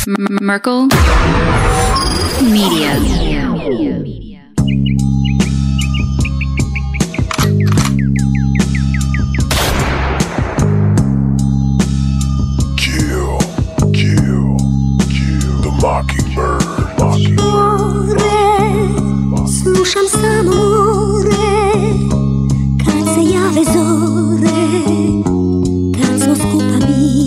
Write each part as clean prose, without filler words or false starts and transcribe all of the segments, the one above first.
Merkel Media. Slušam samo more, kad se jave zore, kad smo skupa mi.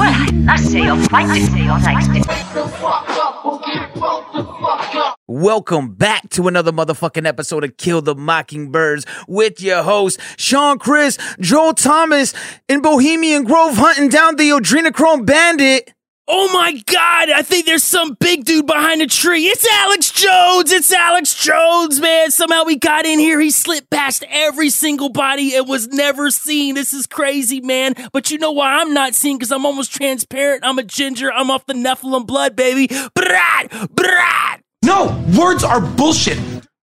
Welcome back to another motherfucking episode of Kill the Mockingbirds with your host, Sean Chris, Joel Thomas, in Bohemian Grove hunting down the Adrenochrome Bandit. Oh my God, I think there's some big dude behind the tree. It's Alex Jones. It's Alex Jones, man. Somehow he got in here. He slipped past every single body and was never seen. This is crazy, man. But you know why I'm not seen? Because I'm almost transparent. I'm a ginger. I'm off the Nephilim blood, baby. Brat, brat. No, words are bullshit.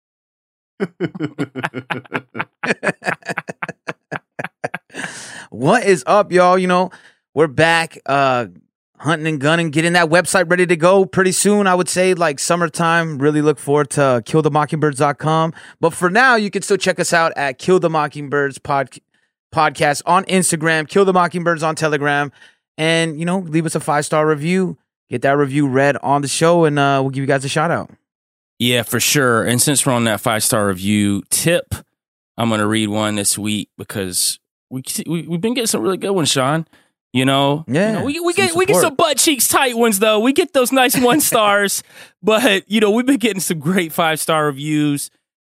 What is up, y'all? You know, we're back. Hunting and gunning, getting that website ready to go pretty soon. I would say like summertime. Really look forward to killthemockingbirds.com. But for now, you can still check us out at Kill the Mockingbirds podcast on Instagram, Kill the Mockingbirds on Telegram, and, you know, leave us a 5-star review. Get that review read on the show, and we'll give you guys a shout out. Yeah, for sure. And since we're on that 5-star review tip, I'm going to read one this week because we've been getting some really good ones, Sean. You know, yeah, we get some butt cheeks tight ones though. We get those nice 1 stars, but you know, we've been getting some great 5-star reviews.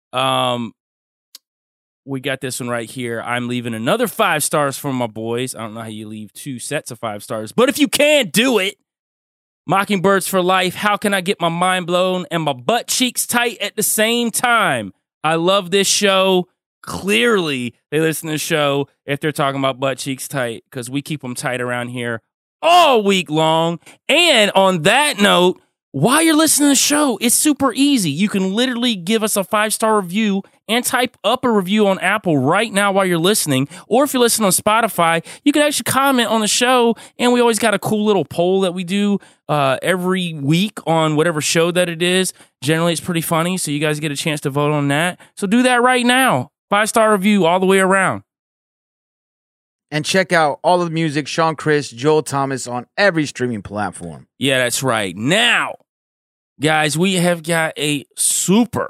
We got this one right here. I'm leaving another 5 stars for my boys. I don't know how you leave 2 sets of 5 stars, but if you can do it, Mockingbirds for life. How can I get my mind blown and my butt cheeks tight at the same time? I love this show. Clearly, they listen to the show if they're talking about butt cheeks tight, because we keep them tight around here all week long. And on that note, while you're listening to the show, it's super easy. You can literally give us a 5-star review and type up a review on Apple right now while you're listening. Or if you're listening on Spotify, you can actually comment on the show. And we always got a cool little poll that we do every week on whatever show that it is. Generally, it's pretty funny, so you guys get a chance to vote on that. So do that right now. 5-star review all the way around. And check out all of the music, Sean Chris, Joel Thomas, on every streaming platform. Yeah, that's right. Now, guys, we have got a super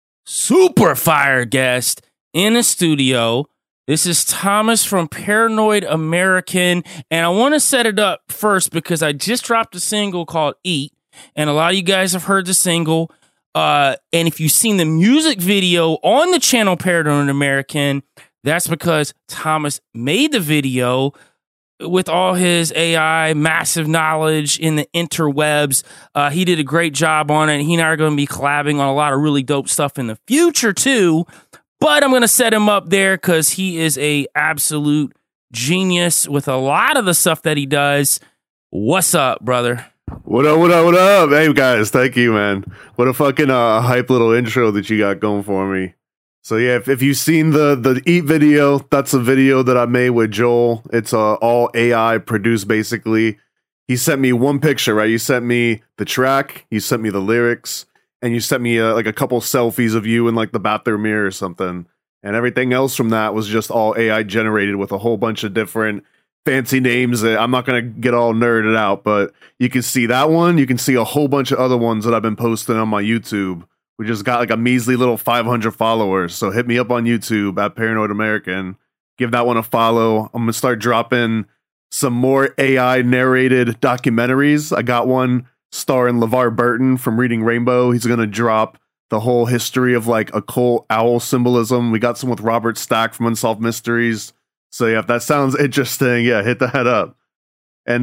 fire guest in the studio. This is Thomas from Paranoid American. And I want to set it up first because I just dropped a single called Eat. And a lot of you guys have heard the single. And if you've seen the music video on the channel Paranoid American, that's because Thomas made the video with all his AI massive knowledge in the interwebs. He did a great job on it. He and I are going to be collabing on a lot of really dope stuff in the future too. But I'm going to set him up there because he is a absolute genius with a lot of the stuff that he does. What's up, brother? What up? Hey, guys, thank you, man. What a fucking hype little intro that you got going for me. So, yeah, if you've seen the Eat video, that's a video that I made with Joel. It's all AI produced, basically. He sent me one picture, right? You sent me the track, you sent me the lyrics, and you sent me like a couple selfies of you in like the bathroom mirror or something. And everything else from that was just all AI generated with a whole bunch of different fancy names that I'm not going to get all nerded out, but you can see that one. You can see a whole bunch of other ones that I've been posting on my YouTube. We just got like a measly little 500 followers. So hit me up on YouTube at Paranoid American. Give that one a follow. I'm going to start dropping some more AI narrated documentaries. I got one starring LeVar Burton from Reading Rainbow. He's going to drop the whole history of like occult owl symbolism. We got some with Robert Stack from Unsolved Mysteries. So yeah, if that sounds interesting, yeah, hit that up. And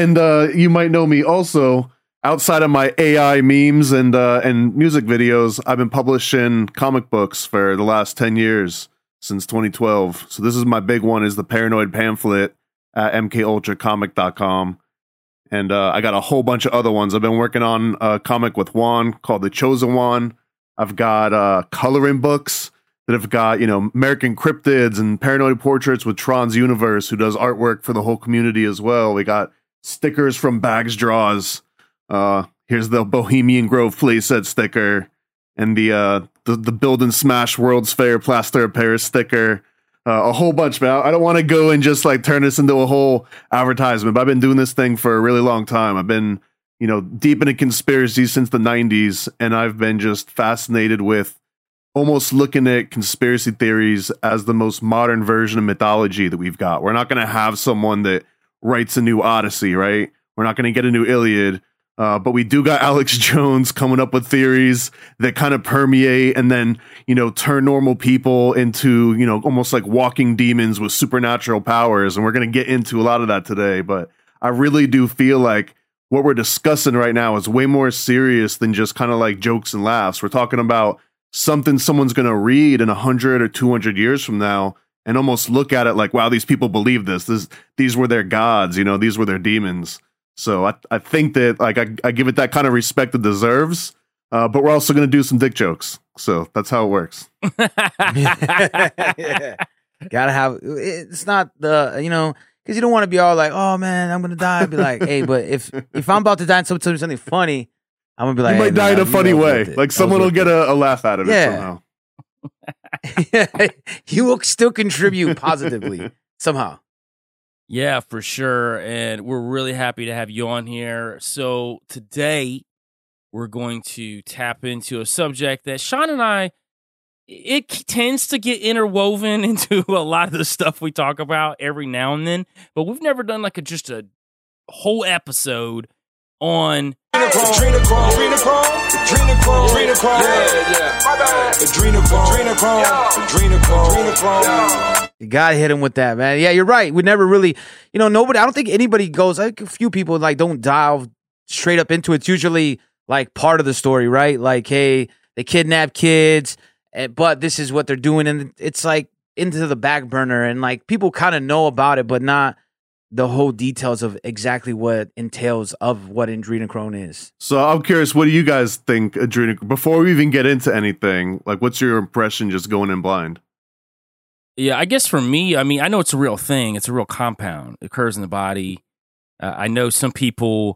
you might know me also outside of my AI memes and music videos. I've been publishing comic books for the last 10 years since 2012. So this is my big one, is the Paranoid Pamphlet at mkultracomic.com. And I got a whole bunch of other ones. I've been working on a comic with Juan called The Chosen One. I've got coloring books that have got, you know, American Cryptids and Paranoid Portraits with Tron's Universe, who does artwork for the whole community as well. We got stickers from Bags Draws. Here's the Bohemian Grove playset sticker and the Build and Smash World's Fair Plaster of Paris sticker. A whole bunch, man. I don't want to go and just like turn this into a whole advertisement, but I've been doing this thing for a really long time. I've been, deep into conspiracy since the 90s, and I've been just fascinated with almost looking at conspiracy theories as the most modern version of mythology that we've got. We're not going to have someone that writes a new Odyssey, right? We're not going to get a new Iliad. But we do got Alex Jones coming up with theories that kind of permeate and then, turn normal people into, almost like walking demons with supernatural powers. And we're going to get into a lot of that today. But I really do feel like what we're discussing right now is way more serious than just kind of like jokes and laughs. We're talking about something someone's going to read in 100 or 200 years from now and almost look at it like, wow, these people believe this. These were their gods, these were their demons. So I think that like I give it that kind of respect it deserves, but we're also going to do some dick jokes. So that's how it works. Yeah. Gotta have, it's not the, because you don't want to be all like, oh man, I'm going to die. I'd be like, hey, but if I'm about to die and someone tells me something funny, I'm going to be like, you might die in a funny way. Like someone will get a laugh out of it somehow. You will still contribute positively somehow. Yeah, for sure. And we're really happy to have you on here. So today we're going to tap into a subject that Sean and I, it tends to get interwoven into a lot of the stuff we talk about every now and then, but we've never done like just a whole episode on You gotta hit him with that, man. Yeah, you're right. We never really, nobody. I don't think anybody goes. Like a few people like don't dive straight up into it. It's usually like part of the story, right? Like, hey, they kidnap kids, but this is what they're doing, and it's like into the back burner, and like people kind of know about it, but not the whole details of exactly what entails of what adrenochrome is. So I'm curious, what do you guys think adrenochrome? Before we even get into anything, like, what's your impression just going in blind? Yeah, I guess for me, I know it's a real thing. It's a real compound. It occurs in the body. I know some people,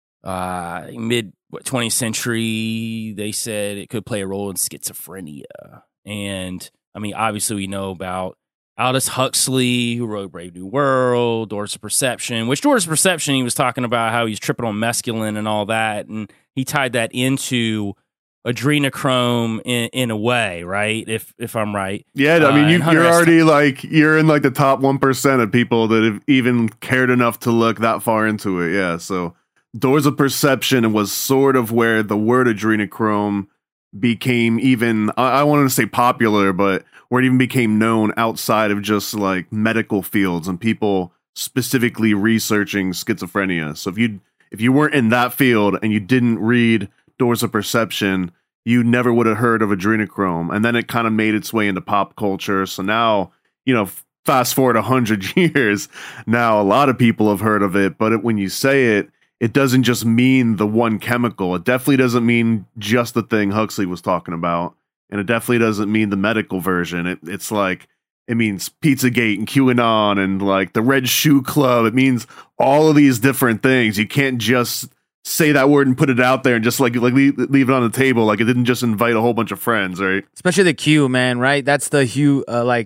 mid 20th century, they said it could play a role in schizophrenia. And obviously we know about Aldous Huxley, who wrote Brave New World, Doors of Perception, which Doors of Perception, he was talking about how he's tripping on mescaline and all that. And he tied that into adrenochrome in a way, right? If I'm right. Yeah, you're already you're in like the top 1% of people that have even cared enough to look that far into it. Yeah, so Doors of Perception was sort of where the word adrenochrome became even, I wanted to say popular, but where it even became known outside of just like medical fields and people specifically researching schizophrenia. So if you weren't in that field and you didn't read Doors of Perception, you never would have heard of adrenochrome. And then it kind of made its way into pop culture. So now, fast forward 100 years, now a lot of people have heard of it, but when you say it, it doesn't just mean the one chemical. It definitely doesn't mean just the thing Huxley was talking about. And it definitely doesn't mean the medical version. It's like, it means Pizzagate and QAnon and like the Red Shoe Club. It means all of these different things. You can't just say that word and put it out there and just like leave it on the table. Like it didn't just invite a whole bunch of friends, right? Especially the Q, man, right? That's the Q,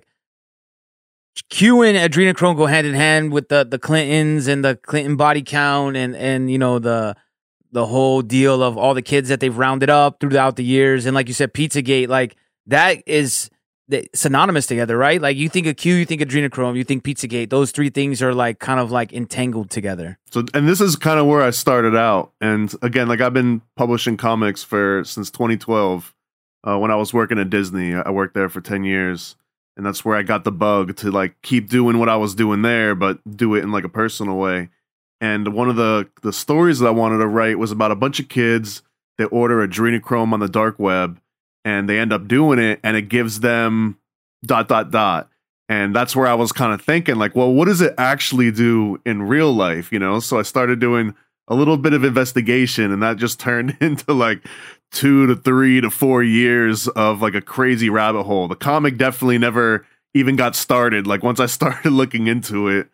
Q and adrenochrome go hand in hand with the Clintons and the Clinton body count and the whole deal of all the kids that they've rounded up throughout the years. And like you said, Pizzagate, like that is synonymous together, right? Like you think of Q, you think adrenochrome, you think Pizzagate. Those three things are like kind of like entangled together. So, and this is kind of where I started out. And again, like I've been publishing comics since 2012. When I was working at Disney, I worked there for 10 years. And that's where I got the bug to like keep doing what I was doing there, but do it in like a personal way. And one of the stories that I wanted to write was about a bunch of kids that order adrenochrome on the dark web and they end up doing it and it gives them ... And that's where I was kind of thinking like, well, what does it actually do in real life? So I started doing a little bit of investigation and that just turned into like 2 to 3 to 4 years of like a crazy rabbit hole. The comic definitely never even got started. Like once I started looking into it,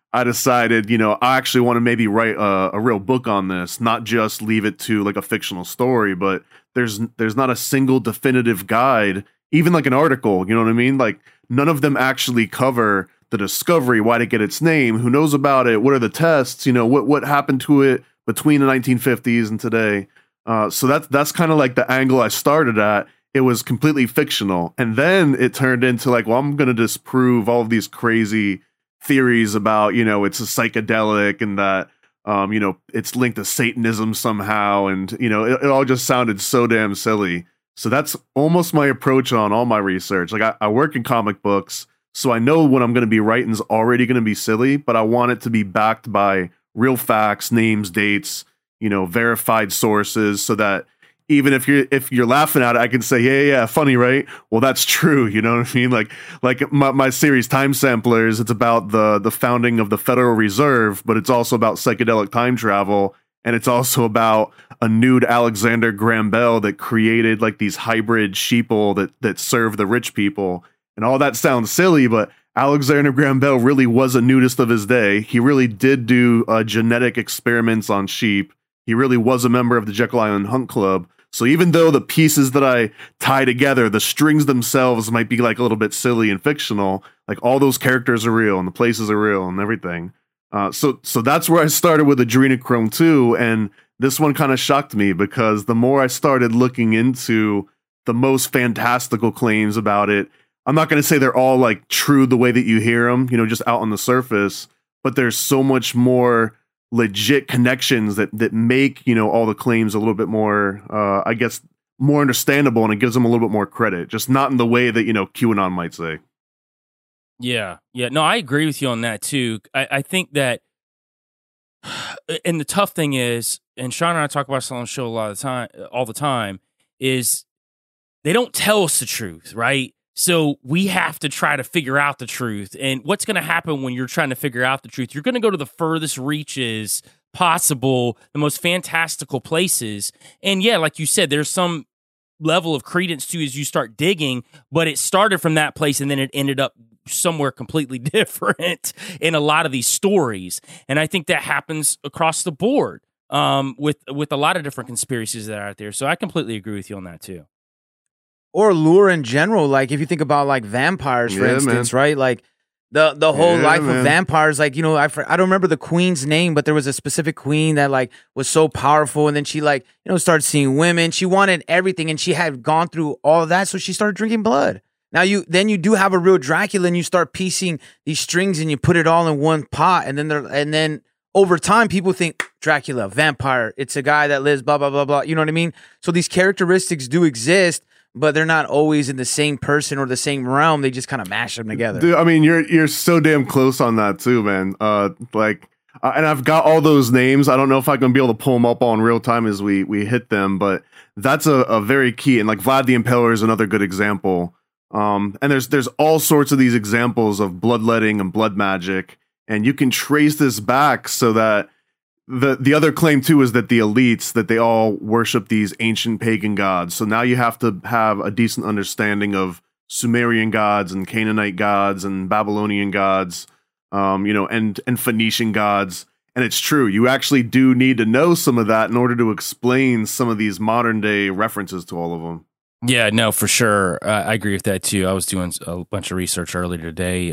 I decided, I actually want to maybe write a real book on this, not just leave it to like a fictional story, but there's not a single definitive guide, even like an article, you know what I mean? Like none of them actually cover the discovery, why did it get its name, who knows about it, what are the tests, what happened to it between the 1950s and today. So that's kind of like the angle I started at. It was completely fictional. And then it turned into like, well, I'm going to disprove all of these crazy theories about, it's a psychedelic and that, it's linked to Satanism somehow. And, it all just sounded so damn silly. So that's almost my approach on all my research. Like I work in comic books, so I know what I'm going to be writing is already going to be silly, but I want it to be backed by real facts, names, dates, verified sources, so that even if you're laughing at it, I can say, yeah, funny, right? Well, that's true. You know what I mean? Like my series Time Samplers, it's about the founding of the Federal Reserve, but it's also about psychedelic time travel. And it's also about a nude Alexander Graham Bell that created like these hybrid sheeple that serve the rich people. And all that sounds silly, but Alexander Graham Bell really was a nudist of his day. He really did do genetic experiments on sheep. He really was a member of the Jekyll Island Hunt Club. So even though the pieces that I tie together, the strings themselves might be like a little bit silly and fictional, like all those characters are real and the places are real and everything. So that's where I started with Adrenochrome 2, and this one kind of shocked me because the more I started looking into the most fantastical claims about it, I'm not going to say they're all like true the way that you hear them, just out on the surface, but there's so much more legit connections that make, all the claims a little bit more, I guess, more understandable, and it gives them a little bit more credit, just not in the way that, QAnon might say. Yeah. No, I agree with you on that too. I think that, and the tough thing is, and Sean and I talk about this on the show all the time, is they don't tell us the truth, right? So we have to try to figure out the truth. And what's going to happen when you're trying to figure out the truth? You're going to go to the furthest reaches possible, the most fantastical places. And yeah, like you said, there's some level of credence to as you start digging, but it started from that place and then it ended up somewhere completely different in a lot of these stories. And I think that happens across the board with a lot of different conspiracies that are out there. So I completely agree with you on that too. Or lore in general, like if you think about like vampires, for instance, right? Like the whole life of vampires, like, I don't remember the queen's name, but there was a specific queen that like was so powerful, and then she like, started seeing women. She wanted everything, and she had gone through all of that, so she started drinking blood. Now you do have a real Dracula, and you start piecing these strings and you put it all in one pot, and then over time people think Dracula, vampire, it's a guy that lives blah blah blah blah. You know what I mean? So these characteristics do exist, but they're not always in the same person or the same realm. They just kind of mash them together. Dude, I mean, you're so damn close on that too, man. And I've got all those names. I don't know if I'm gonna be able to pull them up on real time as we hit them, but that's a very key. And like Vlad the Impaler is another good example. And there's all sorts of these examples of bloodletting and blood magic, and you can trace this back so that the other claim too is that the elites, that they all worship these ancient pagan gods. So now you have to have a decent understanding of Sumerian gods and Canaanite gods and Babylonian gods, and Phoenician gods. And it's true, you actually do need to know some of that in order to explain some of these modern day references to all of them. Yeah, no, for sure. I agree with that too. I was doing a bunch of research earlier today.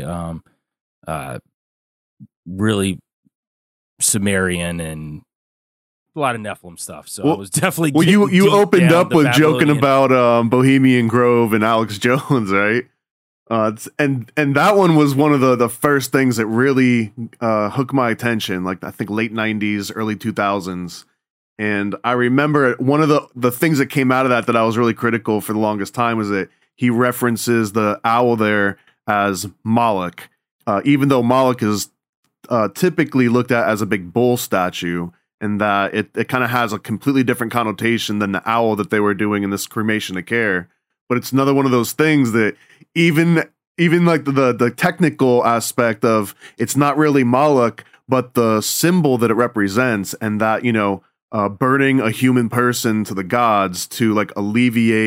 Really Sumerian and a lot of Nephilim stuff. So I was definitely you opened up with joking about Bohemian Grove and Alex Jones, right? And that one was one of the first things that really hooked my attention, like I think late 90s, early 2000s. And I remember one of the things that came out of that I was really critical for the longest time was that he references the owl there as Moloch, even though Moloch is typically looked at as a big bull statue, and that it kind of has a completely different connotation than the owl that they were doing in this cremation of care. But it's another one of those things that even like the technical aspect of it's not really Moloch, but the symbol that it represents, and that, burning a human person to the gods to like alleviate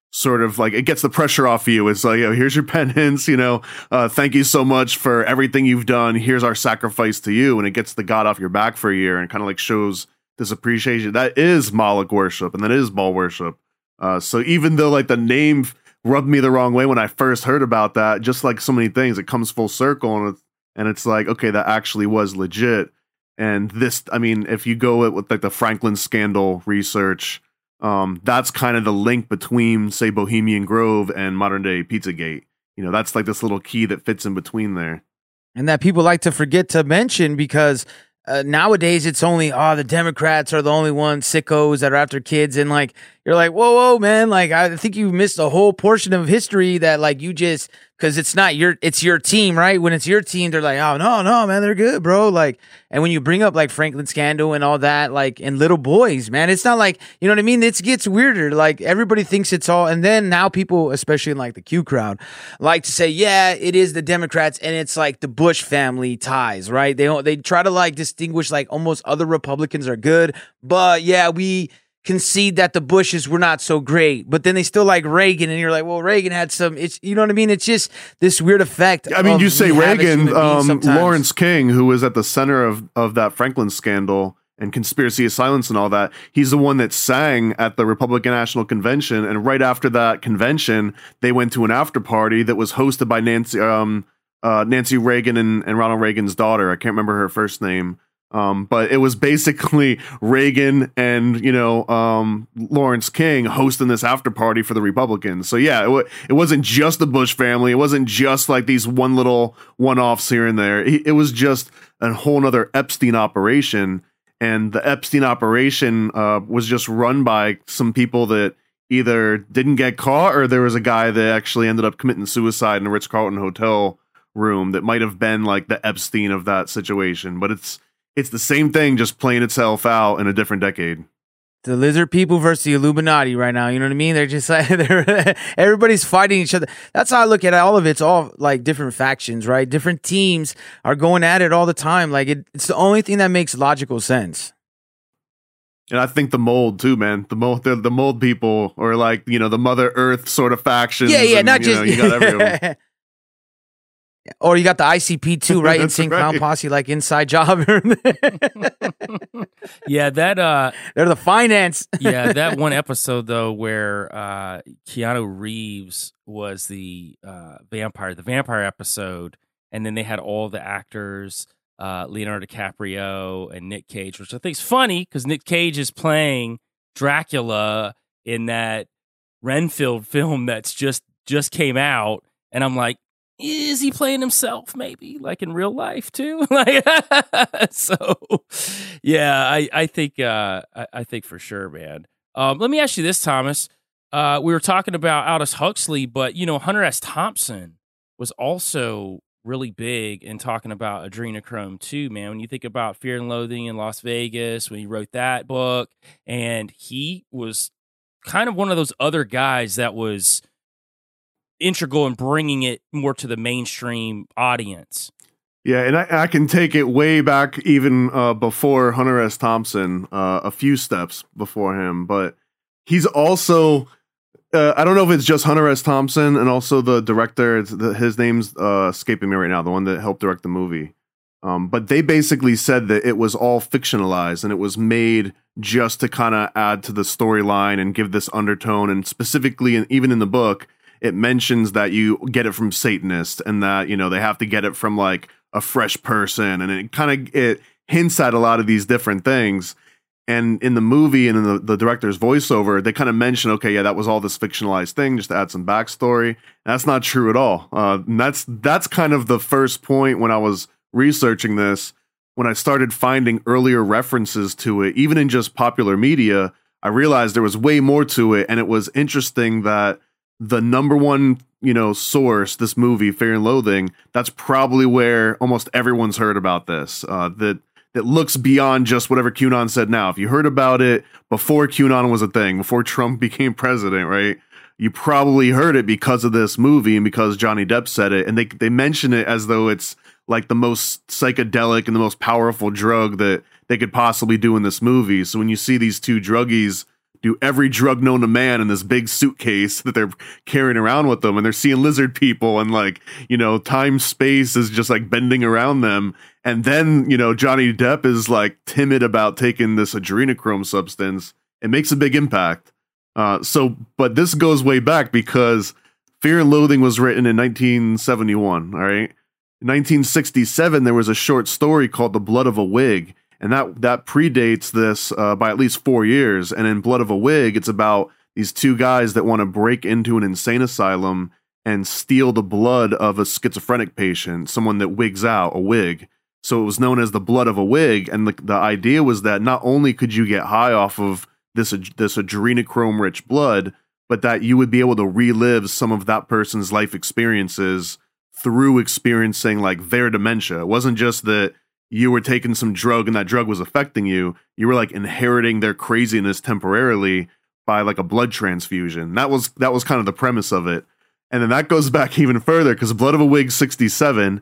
sort of like, it gets the pressure off you. It's like, here's your penance, thank you so much for everything you've done. Here's our sacrifice to you. And it gets the God off your back for a year and kind of like shows this appreciation. That is Moloch worship, and that is Baal worship. So even though like the name rubbed me the wrong way when I first heard about that, just like so many things, it comes full circle, and it's like, okay, that actually was legit. And this, I mean, if you go with like the Franklin scandal research, that's kind of the link between, say, Bohemian Grove and modern day Pizzagate. That's like this little key that fits in between there. And that people like to forget to mention because nowadays it's only, the Democrats are the only ones sickos that are after kids. And like, you're like, whoa, man. Like, I think you missed a whole portion of history that like you just, because it's your team, right? When it's your team, they're like, oh, no, man, they're good, bro. Like, and when you bring up like Franklin scandal and all that, like, and little boys, man, it's not like, you know what I mean? It gets weirder. Like, everybody thinks it's all, and then now people, especially in like the Q crowd, like to say, yeah, it is the Democrats, and it's like the Bush family ties, right? They try to like distinguish like almost other Republicans are good, but yeah, we concede that the Bushes were not so great, but then they still like Reagan, and you're like, well, Reagan had some, it's, you know what I mean? It's just this weird effect. I mean, you say Reagan, Lawrence King, who was at the center of that Franklin scandal and conspiracy of silence and all that, he's the one that sang at the Republican National Convention, and right after that convention, they went to an after party that was hosted by Nancy Reagan and Ronald Reagan's daughter. I can't remember her first name. But it was basically Reagan and, Lawrence King hosting this after party for the Republicans. So yeah, it wasn't just the Bush family. It wasn't just like these one-offs here and there. It was just a whole nother Epstein operation. And the Epstein operation, was just run by some people that either didn't get caught, or there was a guy that actually ended up committing suicide in a Ritz-Carlton hotel room that might have been like the Epstein of that situation. But it's the same thing, just playing itself out in a different decade. The lizard people versus the Illuminati right now. You know what I mean? They're just like, everybody's fighting each other. That's how I look at it. All of it's all like different factions, right? Different teams are going at it all the time. Like it's the only thing that makes logical sense. And I think the mold too, man. The mold people, or like, the Mother Earth sort of factions. Yeah, and, not just you got everyone. Or you got the ICP too, right? Insane Clown Posse, like inside job. Yeah, that they're the finance. Yeah, that one episode though where Keanu Reeves was the vampire episode, and then they had all the actors, Leonardo DiCaprio and Nick Cage, which I think is funny because Nick Cage is playing Dracula in that Renfield film that's just came out, and I'm like, is he playing himself maybe like in real life too? Like, so yeah, I think for sure, man. Let me ask you this, Thomas. We were talking about Aldous Huxley, but Hunter S. Thompson was also really big in talking about adrenochrome too, man. When you think about Fear and Loathing in Las Vegas, when he wrote that book, and he was kind of one of those other guys that was integral in bringing it more to the mainstream audience. Yeah, and I can take it way back even before Hunter S. Thompson, a few steps before him, but he's also, I don't know if it's just Hunter S. Thompson and also the director, his name's escaping me right now, the one that helped direct the movie. But they basically said that it was all fictionalized and it was made just to kind of add to the storyline and give this undertone, and specifically, and even in the book, it mentions that you get it from Satanists and that, they have to get it from like a fresh person. And it hints at a lot of these different things. And in the movie and in the director's voiceover, they kind of mention, okay, yeah, that was all this fictionalized thing just to add some backstory. And that's not true at all. And that's kind of the first point when I was researching this, when I started finding earlier references to it, even in just popular media, I realized there was way more to it. And it was interesting that the number one, source, this movie, Fear and Loathing, that's probably where almost everyone's heard about this. That looks beyond just whatever QAnon said now. If you heard about it before QAnon was a thing, before Trump became president, right? You probably heard it because of this movie and because Johnny Depp said it. And they mention it as though it's like the most psychedelic and the most powerful drug that they could possibly do in this movie. So when you see these two druggies do every drug known to man in this big suitcase that they're carrying around with them, and they're seeing lizard people, and like, you know, time space is just like bending around them. And then, you know, Johnny Depp is like timid about taking this adrenochrome substance. It makes a big impact. But this goes way back because Fear and Loathing was written in 1971, all right? In 1967, there was a short story called The Blood of a Wig, and that predates this by at least 4 years. And in Blood of a Wig, it's about these two guys that want to break into an insane asylum and steal the blood of a schizophrenic patient, someone that wigs out, a wig. So it was known as The Blood of a Wig, and the idea was that not only could you get high off of this adrenochrome-rich blood, but that you would be able to relive some of that person's life experiences through experiencing like their dementia. It wasn't just that you were taking some drug and that drug was affecting you. You were like inheriting their craziness temporarily by like a blood transfusion. That was kind of the premise of it. And then that goes back even further because Blood of a Wig 67, in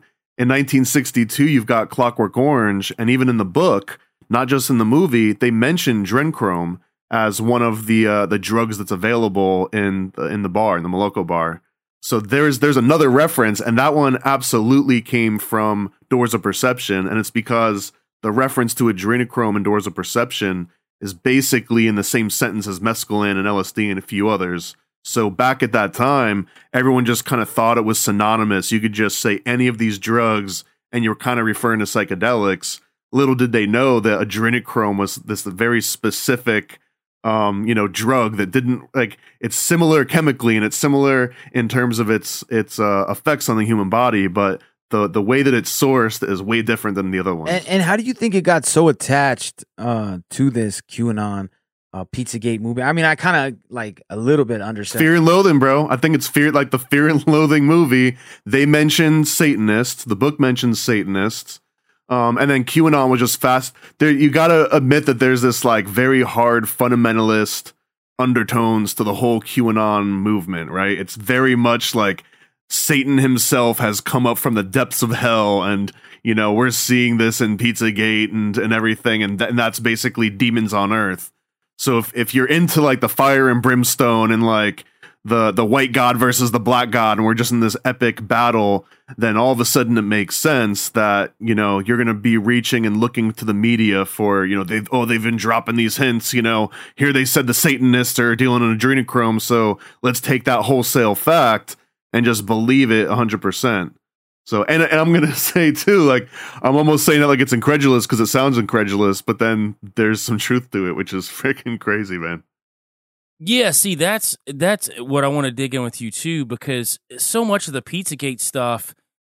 1962, you've got Clockwork Orange. And even in the book, not just in the movie, they mention Drenchrome as one of the drugs that's available in the bar, in the Moloko bar. So there's another reference, and that one absolutely came from Doors of Perception, and it's because the reference to adrenochrome in Doors of Perception is basically in the same sentence as mescaline and LSD and a few others. So back at that time, everyone just kind of thought it was synonymous. You could just say any of these drugs, and you were kind of referring to psychedelics. Little did they know that adrenochrome was this very specific drug that didn't like, it's similar chemically and it's similar in terms of its effects on the human body, but the way that it's sourced is way different than the other ones. And how do you think it got so attached to this QAnon Pizzagate movie? I mean, I kind of like a little bit understand. Fear and Loathing, bro. I think it's the Fear and Loathing movie. They mentioned Satanists. The book mentions Satanists. And then QAnon was just fast. There, you gotta admit that there's this like very hard fundamentalist undertones to the whole QAnon movement, right? It's very much like Satan himself has come up from the depths of hell, and you know we're seeing this in Pizzagate and everything, and that's basically demons on earth. So if you're into like the fire and brimstone and like the white god versus the black god, and we're just in this epic battle, then all of a sudden it makes sense that, you know, you're going to be reaching and looking to the media for, you know, they've been dropping these hints, you know, here they said the Satanists are dealing in adrenochrome, so let's take that wholesale fact and just believe it 100%. So, and I'm going to say too, like, I'm almost saying it like it's incredulous because it sounds incredulous, but then there's some truth to it, which is freaking crazy, man. Yeah, see, that's what I want to dig in with you too, because so much of the Pizzagate stuff,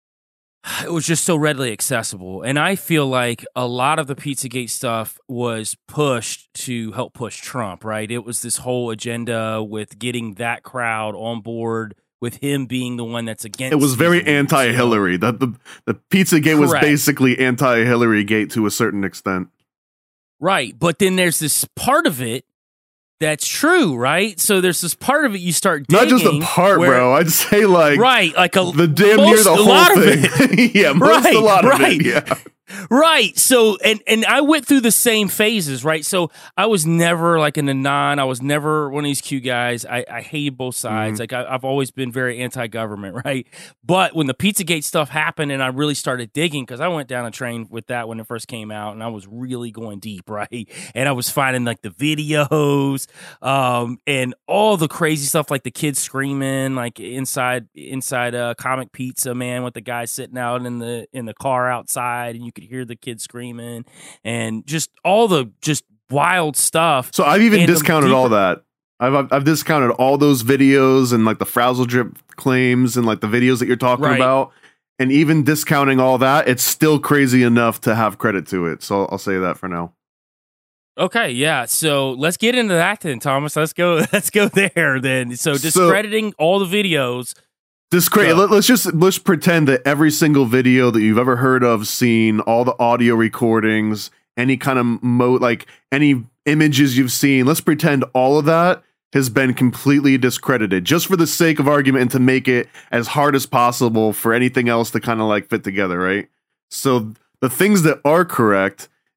it was just so readily accessible, and I feel like a lot of the Pizzagate stuff was pushed to help push Trump, right? It was this whole agenda with getting that crowd on board, with him being the one that's against. It was very anti-Hillary. The Pizzagate was basically anti-Hillary Gate to a certain extent, right? But then there's this part of it that's true, right? So there's this part of it you start digging. Not just a part, bro. I'd say like the damn near the whole thing. Yeah, a lot of it. Yeah. Right. So, and I went through the same phases, right? So I was never like an Anon. I was never one of these Q guys. I hated both sides. Mm-hmm. Like I've always been very anti-government, right? But when the Pizzagate stuff happened and I really started digging, because I went down a train with that when it first came out, and I was really going deep, right? And I was finding like the videos, and all the crazy stuff, like the kids screaming, like inside Comic Pizza, man, with the guy sitting out in the car outside, and you could hear the kids screaming, and just all the just wild stuff. So I've even discounted all that. I've discounted all those videos and like the Frazzle Drip claims and like the videos that you're talking about, and even discounting all that, it's still crazy enough to have credit to it. So I'll say that for now. Okay, yeah. So let's get into that then, Thomas. Let's go there then. So discrediting all the videos. Let's pretend that every single video that you've ever heard of, seen, all the audio recordings, any kind of like any images you've seen, let's pretend all of that has been completely discredited, just for the sake of argument and to make it as hard as possible for anything else to kind of like fit together, right? So the things that are correct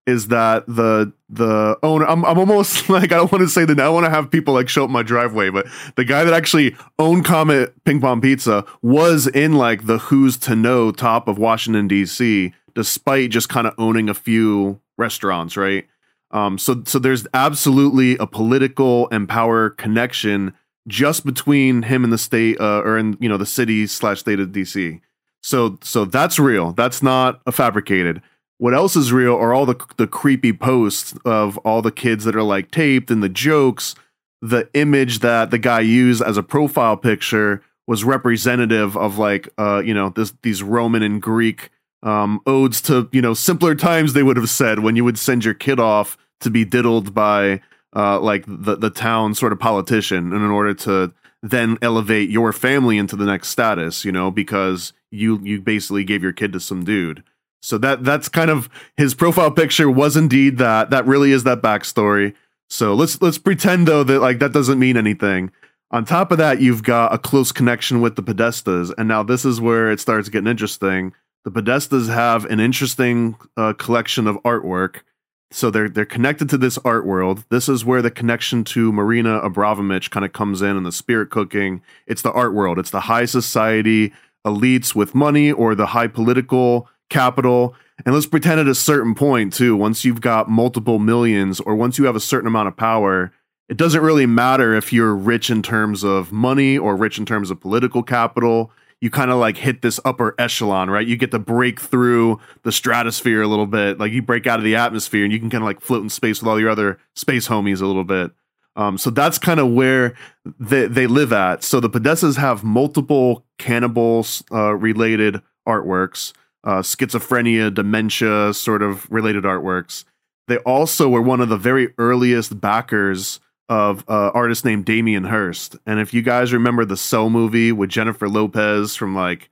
is that the owner, I'm almost like, I don't want to say that, I want to have people like show up my driveway, but the guy that actually owned Comet Ping Pong Pizza was in like the who's to know top of Washington DC, despite just kind of owning a few restaurants, right? So there's absolutely a political and power connection just between him and the state, or in, you know, the city / state of DC. So that's real. That's not fabricated. What else is real are all the creepy posts of all the kids that are like taped, and the jokes. The image that the guy used as a profile picture was representative of like, you know, these Roman and Greek odes to, you know, simpler times, they would have said, when you would send your kid off to be diddled by like the town sort of politician, and in order to then elevate your family into the next status, you know, because you basically gave your kid to some dude. So that's kind of his profile picture was indeed that really is that backstory. So let's pretend though that like that doesn't mean anything. On top of that, you've got a close connection with the Podestas, and now this is where it starts getting interesting. The Podestas have an interesting collection of artwork. So they're connected to this art world. This is where the connection to Marina Abramovich kind of comes in, and the spirit cooking. It's the art world. It's the high society elites with money, or the high political capital. And let's pretend at a certain point too, once you've got multiple millions, or once you have a certain amount of power, it doesn't really matter if you're rich in terms of money or rich in terms of political capital. You kind of like hit this upper echelon, right? You get to break through the stratosphere a little bit. Like you break out of the atmosphere, and you can kind of like float in space with all your other space homies a little bit. So that's kind of where they live at. So the Podestas have multiple cannibals related artworks. Schizophrenia, dementia sort of related artworks. They also were one of the very earliest backers of artist named Damien Hirst. And if you guys remember the Cell movie with Jennifer Lopez from like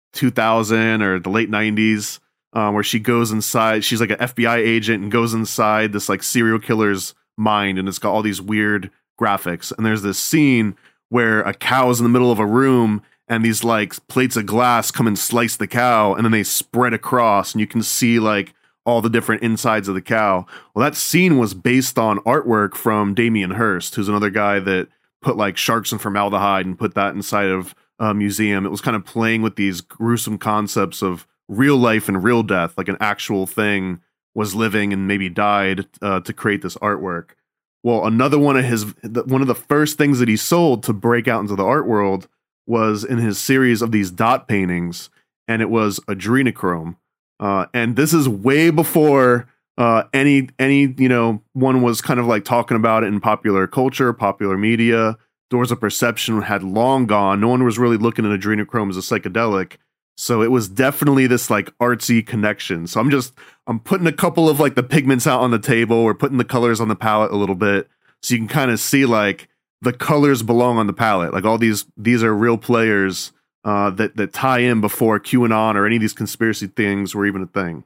2000 or the late 90s, where she goes inside, she's like an FBI agent and goes inside this like serial killer's mind, and it's got all these weird graphics. And there's this scene where a cow is in the middle of a room, and these like plates of glass come and slice the cow, and then they spread across, and you can see like all the different insides of the cow. Well, that scene was based on artwork from Damien Hirst, who's another guy that put like sharks in formaldehyde and put that inside of a museum. It was kind of playing with these gruesome concepts of real life and real death, like an actual thing was living and maybe died to create this artwork. Well, another one of the first things that he sold to break out into the art world was in his series of these dot paintings, and it was adrenochrome. And this is way before any you know, one was kind of like talking about it in popular culture, popular media. Doors of Perception had long gone. No one was really looking at adrenochrome as a psychedelic. So it was definitely this like artsy connection. So I'm putting a couple of like the pigments out on the table, or putting the colors on the palette a little bit, so you can kind of see like the colors belong on the palette. Like all these are real players that tie in before QAnon or any of these conspiracy things were even a thing.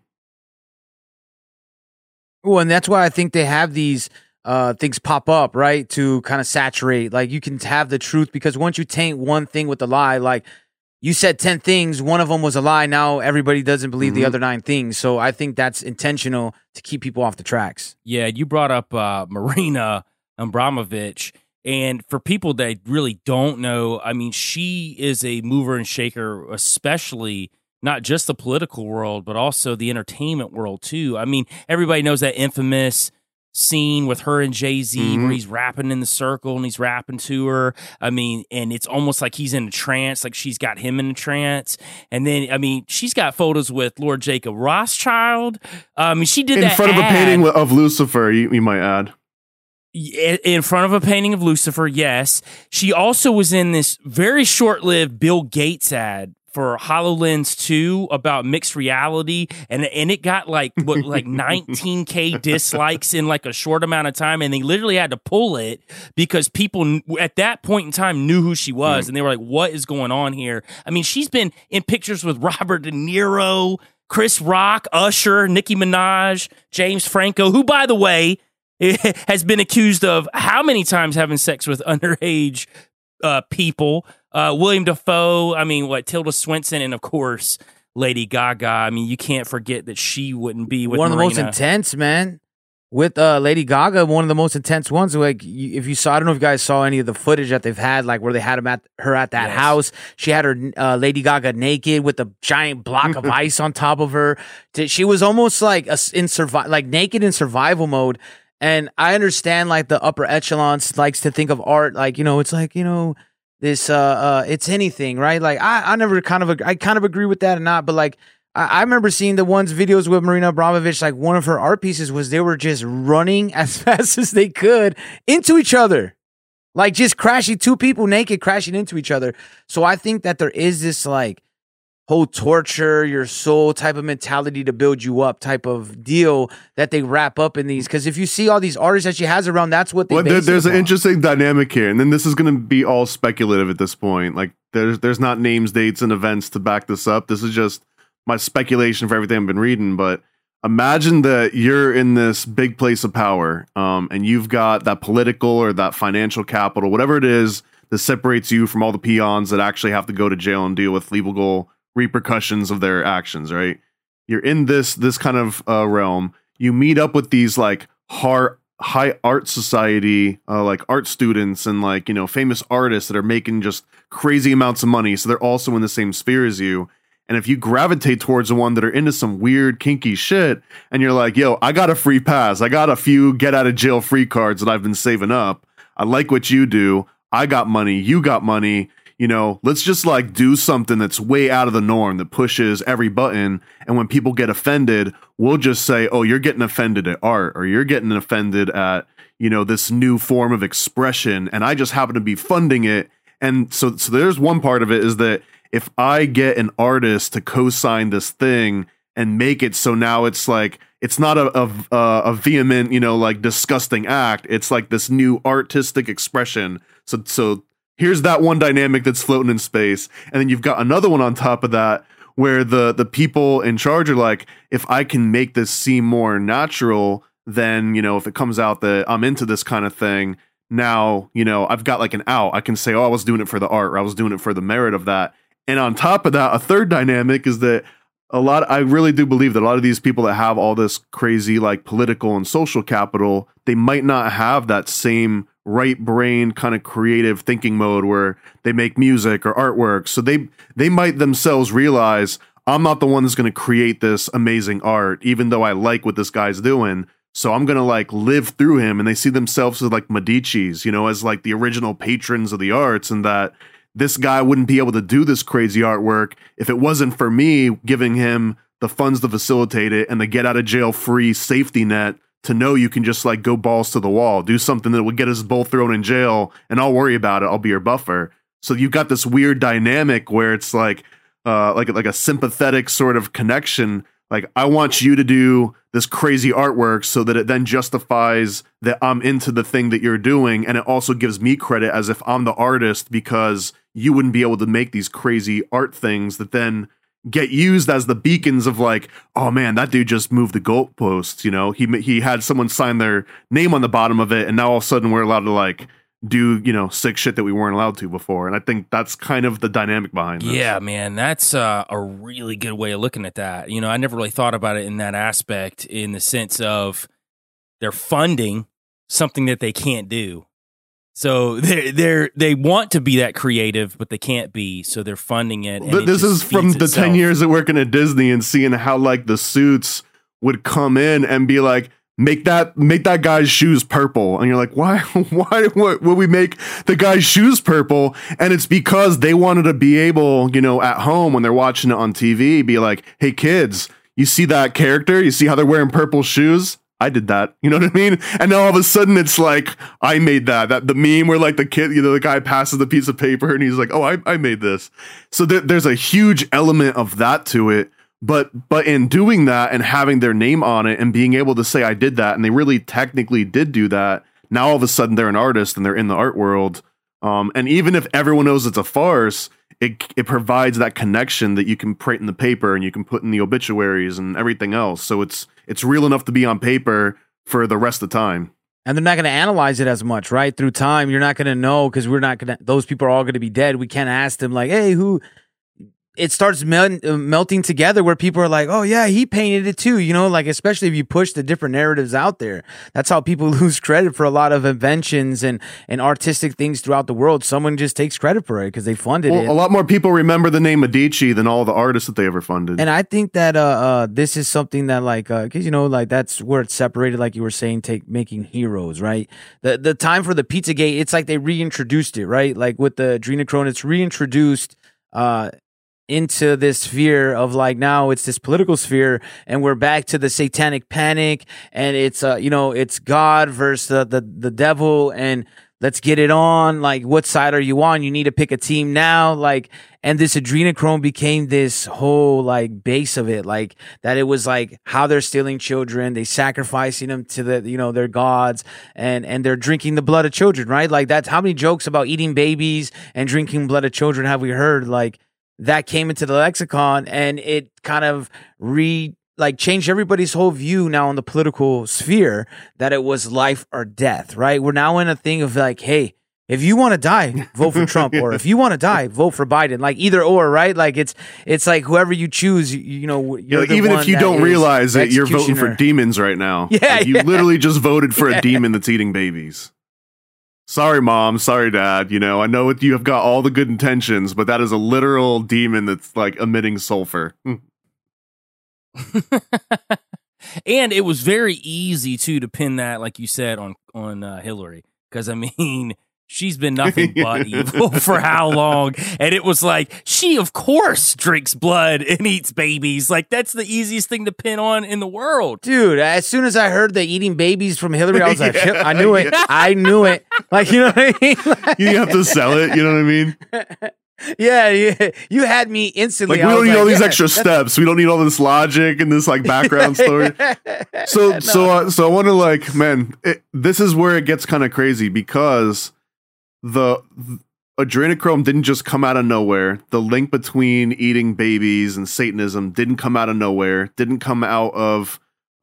Well, and that's why I think they have these things pop up, right? To kind of saturate, like you can have the truth, because once you taint one thing with a lie, like you said 10 things, one of them was a lie. Now everybody doesn't believe the other 9 things. So I think that's intentional to keep people off the tracks. Yeah, you brought up Marina Abramovich. And for people that really don't know, I mean, she is a mover and shaker, especially not just the political world, but also the entertainment world too. I mean, everybody knows that infamous scene with her and Jay-Z where he's rapping in the circle and he's rapping to her. I mean, and it's almost like he's in a trance, like she's got him in a trance. And then, I mean, she's got photos with Lord Jacob Rothschild. She did that in front of a painting of Lucifer, you might add. In front of a painting of Lucifer, yes. She also was in this very short-lived Bill Gates ad for HoloLens 2 about mixed reality, and it got like 19K dislikes in like a short amount of time, and they literally had to pull it because people at that point in time knew who she was, and they were like, what is going on here? I mean, she's been in pictures with Robert De Niro, Chris Rock, Usher, Nicki Minaj, James Franco, who, by the way, has been accused of how many times having sex with underage people. William Dafoe, I mean, Tilda Swinton, and of course, Lady Gaga. I mean, you can't forget that she wouldn't be with one of the most Marina. intense, man. With Lady Gaga, one of the most intense ones. Like, if you saw, I don't know if you guys saw any of the footage that they've had, like where they had her at that house. She had her Lady Gaga naked with a giant block of ice on top of her. She was almost like naked in survival mode. And I understand, like, the upper echelons likes to think of art like, it's like, this it's anything, right? Like, I kind of agree with that and not, but like, I remember seeing the videos with Marina Abramovich, like one of her art pieces was they were just running as fast as they could into each other. Like, just crashing, two people naked crashing into each other. So I think that there is this like whole torture your soul type of mentality to build you up type of deal that they wrap up in these. Because if you see all these artists that she has around, that's what they base there's it an upon. interesting dynamic here. And then this is going to be all speculative at this point. Like, there's not names, dates, and events to back this up. This is just my speculation for everything I've been reading, but imagine that you're in this big place of power, and you've got that political or that financial capital, whatever it is that separates you from all the peons that actually have to go to jail and deal with legal repercussions of their actions, right? You're in this kind of realm. You meet up with these like high art society, like art students and like, famous artists that are making just crazy amounts of money. So they're also in the same sphere as you. And if you gravitate towards the one that are into some weird, kinky shit, and you're like, yo, I got a free pass. I got a few get out of jail free cards that I've been saving up. I like what you do. I got money. You got money. Let's just like do something that's way out of the norm that pushes every button. And when people get offended, we'll just say, oh, you're getting offended at art, or you're getting offended at, this new form of expression. And I just happen to be funding it. And so there's one part of it is that if I get an artist to co-sign this thing and make it so now it's like, it's not a vehement, like disgusting act. It's like this new artistic expression. So here's that one dynamic that's floating in space. And then you've got another one on top of that where the people in charge are like, if I can make this seem more natural, then, if it comes out that I'm into this kind of thing, now, I've got like an out. I can say, oh, I was doing it for the art, or I was doing it for the merit of that. And on top of that, a third dynamic is that I really do believe that a lot of these people that have all this crazy like political and social capital, they might not have that same right brain kind of creative thinking mode where they make music or artwork. So they might themselves realize, I'm not the one that's going to create this amazing art, even though I like what this guy's doing. So I'm going to like live through him. And they see themselves as like Medicis, as like the original patrons of the arts, and that this guy wouldn't be able to do this crazy artwork if it wasn't for me giving him the funds to facilitate it and the get out of jail free safety net to know you can just like go balls to the wall, do something that would get us both thrown in jail, and I'll worry about it. I'll be your buffer. So you've got this weird dynamic where it's like a sympathetic sort of connection. Like, I want you to do this crazy artwork so that it then justifies that I'm into the thing that you're doing. And it also gives me credit as if I'm the artist, because you wouldn't be able to make these crazy art things that then get used as the beacons of like, oh man, that dude just moved the goalposts. He had someone sign their name on the bottom of it. And now all of a sudden we're allowed to like do, sick shit that we weren't allowed to before. And I think that's kind of the dynamic behind this. Yeah, man, that's a really good way of looking at that. I never really thought about it in that aspect, in the sense of they're funding something that they can't do. So they want to be that creative, but they can't be. So they're funding it. And this is from the 10 years of working at Disney and seeing how like the suits would come in and be like, make that guy's shoes purple. And you're like, why would we make the guy's shoes purple? And it's because they wanted to be able, at home when they're watching it on TV, be like, hey kids, you see that character? You see how they're wearing purple shoes? I did that. You know what I mean? And now all of a sudden it's like, I made that the meme where like the kid, the guy passes the piece of paper and he's like, oh, I made this. So there's a huge element of that to it. But in doing that and having their name on it and being able to say I did that, and they really technically did do that, now all of a sudden they're an artist and they're in the art world. And even if everyone knows it's a farce, it provides that connection that you can print in the paper and you can put in the obituaries and everything else. So it's real enough to be on paper for the rest of the time. And they're not going to analyze it as much, right? Through time, you're not going to know, because those people are all going to be dead. We can't ask them like, hey, it starts melting together where people are like, oh yeah, he painted it too, you know, like especially if you push the different narratives out there. That's how people lose credit for a lot of inventions and artistic things throughout the world. Someone just takes credit for it because they funded it. A lot more people remember the name Medici than all the artists that they ever funded. And I think that this is something that like because you know like that's where it's separated, like you were saying, making heroes, right? The time for the Pizzagate, it's like they reintroduced it, right? Like with the adrenochrome, it's reintroduced into this sphere of like now it's this political sphere, and we're back to the satanic panic, and it's you know, it's God versus the devil, and let's get it on. Like, what side are you on? You need to pick a team now. Like, and this adrenochrome became this whole like base of it, like that it was like how they're stealing children, they sacrificing them to the, you know, their gods, and they're drinking the blood of children, right? Like that's how many jokes about eating babies and drinking blood of children have we heard? Like that came into the lexicon, and it kind of changed everybody's whole view now in the political sphere, that it was life or death, right? We're now in a thing of like, hey, if you want to die, vote for Trump, or if you want to die, vote for Biden. Like either or, right? Like it's like whoever you choose, you know, you're the even one if you that don't realize it, you're voting for executioner. demons right now. Yeah, Like, you literally just voted for a demon that's eating babies. Sorry, mom. Sorry, dad. You know, I know you have got all the good intentions, but that is a literal demon that's like emitting sulfur. And it was very easy too to pin that, like you said, on Hillary, because I mean, she's been nothing but evil for how long? And it was like, she of course drinks blood and eats babies. Like that's the easiest thing to pin on in the world. Dude, as soon as I heard the eating babies from Hillary, I was like, I knew it. I knew it. Like, you know what I mean? Like, You have to sell it. You know what I mean? yeah, you had me instantly. Like, we I don't was need all these yeah, extra steps. We don't need all this logic and this like background story. So I want to like, man, this is where it gets kind of crazy, because the adrenochrome didn't just come out of nowhere. The link between eating babies and Satanism didn't come out of nowhere. Didn't come out of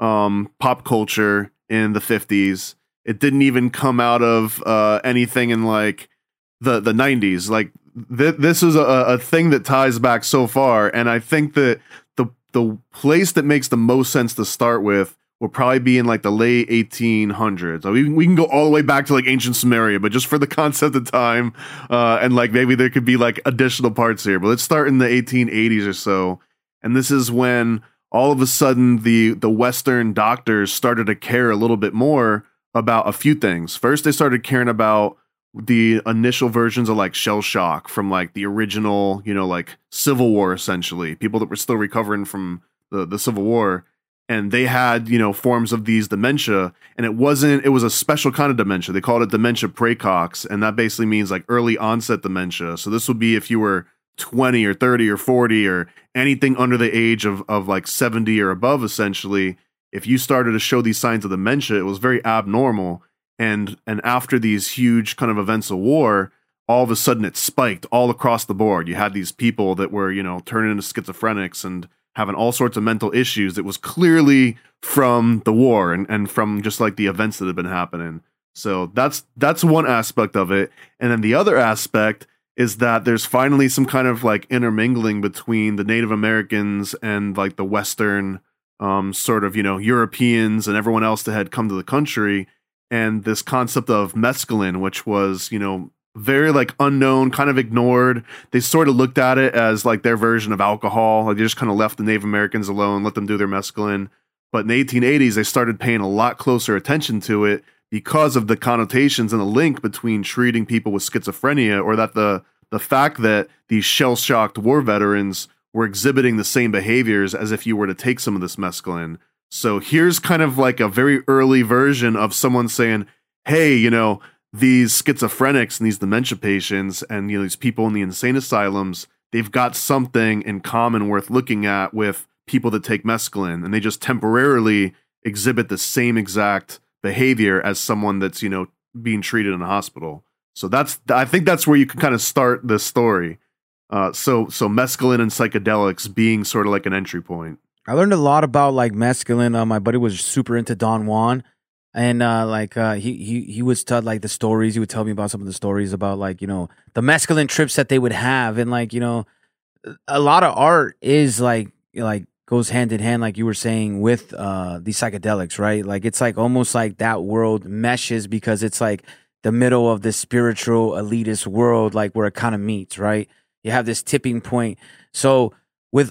pop culture in the 50s. It didn't even come out of anything in like the 90s. Like this is a thing that ties back so far, and I think that the place that makes the most sense to start with will probably be in like the late 1800s. I mean, we can go all the way back to like ancient Sumeria, but just for the concept of time, and like maybe there could be like additional parts here. But let's start in the 1880s or so, and this is when all of a sudden the Western doctors started to care a little bit more about a few things. First, they started caring about the initial versions of like shell shock from like the original, you know, like Civil War, essentially, people that were still recovering from the Civil War. And they had, you know, forms of these dementia, and it was a special kind of dementia. They called it dementia praecox, and that basically means like early onset dementia. So this would be if you were 20 or 30 or 40 or anything under the age of like 70 or above, essentially. If you started to show these signs of dementia, it was very abnormal. And after these huge kind of events of war, all of a sudden it spiked all across the board. You had these people that were, you know, turning into schizophrenics and having all sorts of mental issues that was clearly from the war and from just like the events that had been happening. So that's one aspect of it. And then the other aspect is that there's finally some kind of like intermingling between the Native Americans and like the Western sort of, you know, Europeans and everyone else that had come to the country. And this concept of mescaline, which was, you know, very like unknown, kind of ignored. They sort of looked at it as like their version of alcohol. Like they just kind of left the Native Americans alone, let them do their mescaline. But in the 1880s, they started paying a lot closer attention to it because of the connotations and the link between treating people with schizophrenia, or that the fact that these shell-shocked war veterans were exhibiting the same behaviors as if you were to take some of this mescaline. So here's kind of like a very early version of someone saying, hey, you know, these schizophrenics and these dementia patients and, you know, these people in the insane asylums, they've got something in common worth looking at with people that take mescaline, and they just temporarily exhibit the same exact behavior as someone that's, you know, being treated in a hospital. So I think that's where you can kind of start this story. So mescaline and psychedelics being sort of like an entry point. I learned a lot about like mescaline. My buddy was super into Don Juan. And he would tell like the stories. He would tell me about some of the stories about like, you know, the mescaline trips that they would have, and like, you know, a lot of art is like goes hand in hand, like you were saying, with these psychedelics, right? Like it's like almost like that world meshes because it's like the middle of this spiritual elitist world, like where it kind of meets, right? You have this tipping point. So with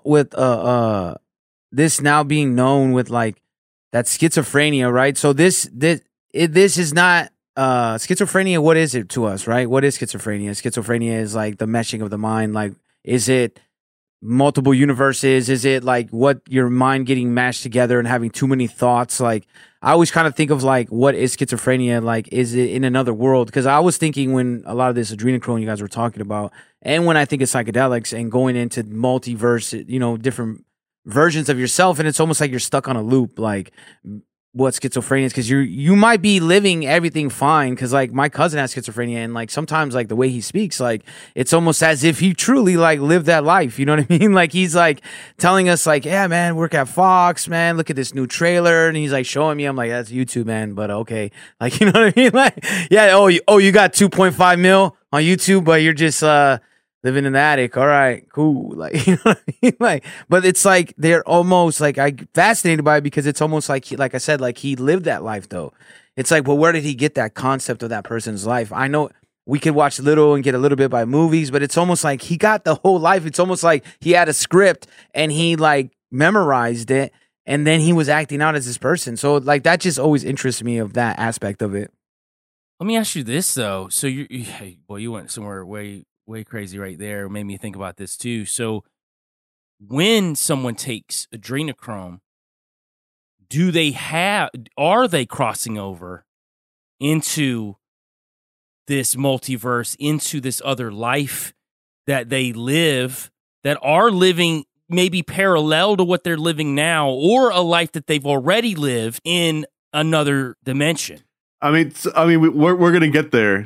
this now being known with like that schizophrenia, right? So this is not schizophrenia. What is it to us, right? What is schizophrenia? Schizophrenia is like the meshing of the mind. Like, is it multiple universes? Is it like what your mind getting mashed together and having too many thoughts? Like, I always kind of think of like, what is schizophrenia? Like, is it in another world? Because I was thinking when a lot of this adrenochrome you guys were talking about, and when I think of psychedelics and going into multiverse, you know, different versions of yourself, and it's almost like you're stuck on a loop. Like, what schizophrenia is, because you might be living everything fine, because like my cousin has schizophrenia, and like sometimes like the way he speaks, like it's almost as if he truly like lived that life, you know what I mean? Like he's like telling us like, yeah man, work at Fox, man, look at this new trailer, and he's like showing me, I'm like, that's YouTube, man, but okay, like, you know what I mean? Like, yeah, you got 2.5 mil on YouTube, but you're just living in the attic. All right, cool. Like, you know what I mean? Like, but it's like they're almost like, I fascinated by it because it's almost like like I said, like he lived that life though. It's like, well, where did he get that concept of that person's life? I know we could watch little and get a little bit by movies, but it's almost like he got the whole life. It's almost like he had a script and he like memorized it, and then he was acting out as this person. So like that just always interests me of that aspect of it. Let me ask you this though. So you went somewhere way crazy right there. Made me think about this too. So when someone takes adrenochrome, are they crossing over into this multiverse, into this other life that they live, that are living maybe parallel to what they're living now, or a life that they've already lived in another dimension? I mean, we're gonna get there,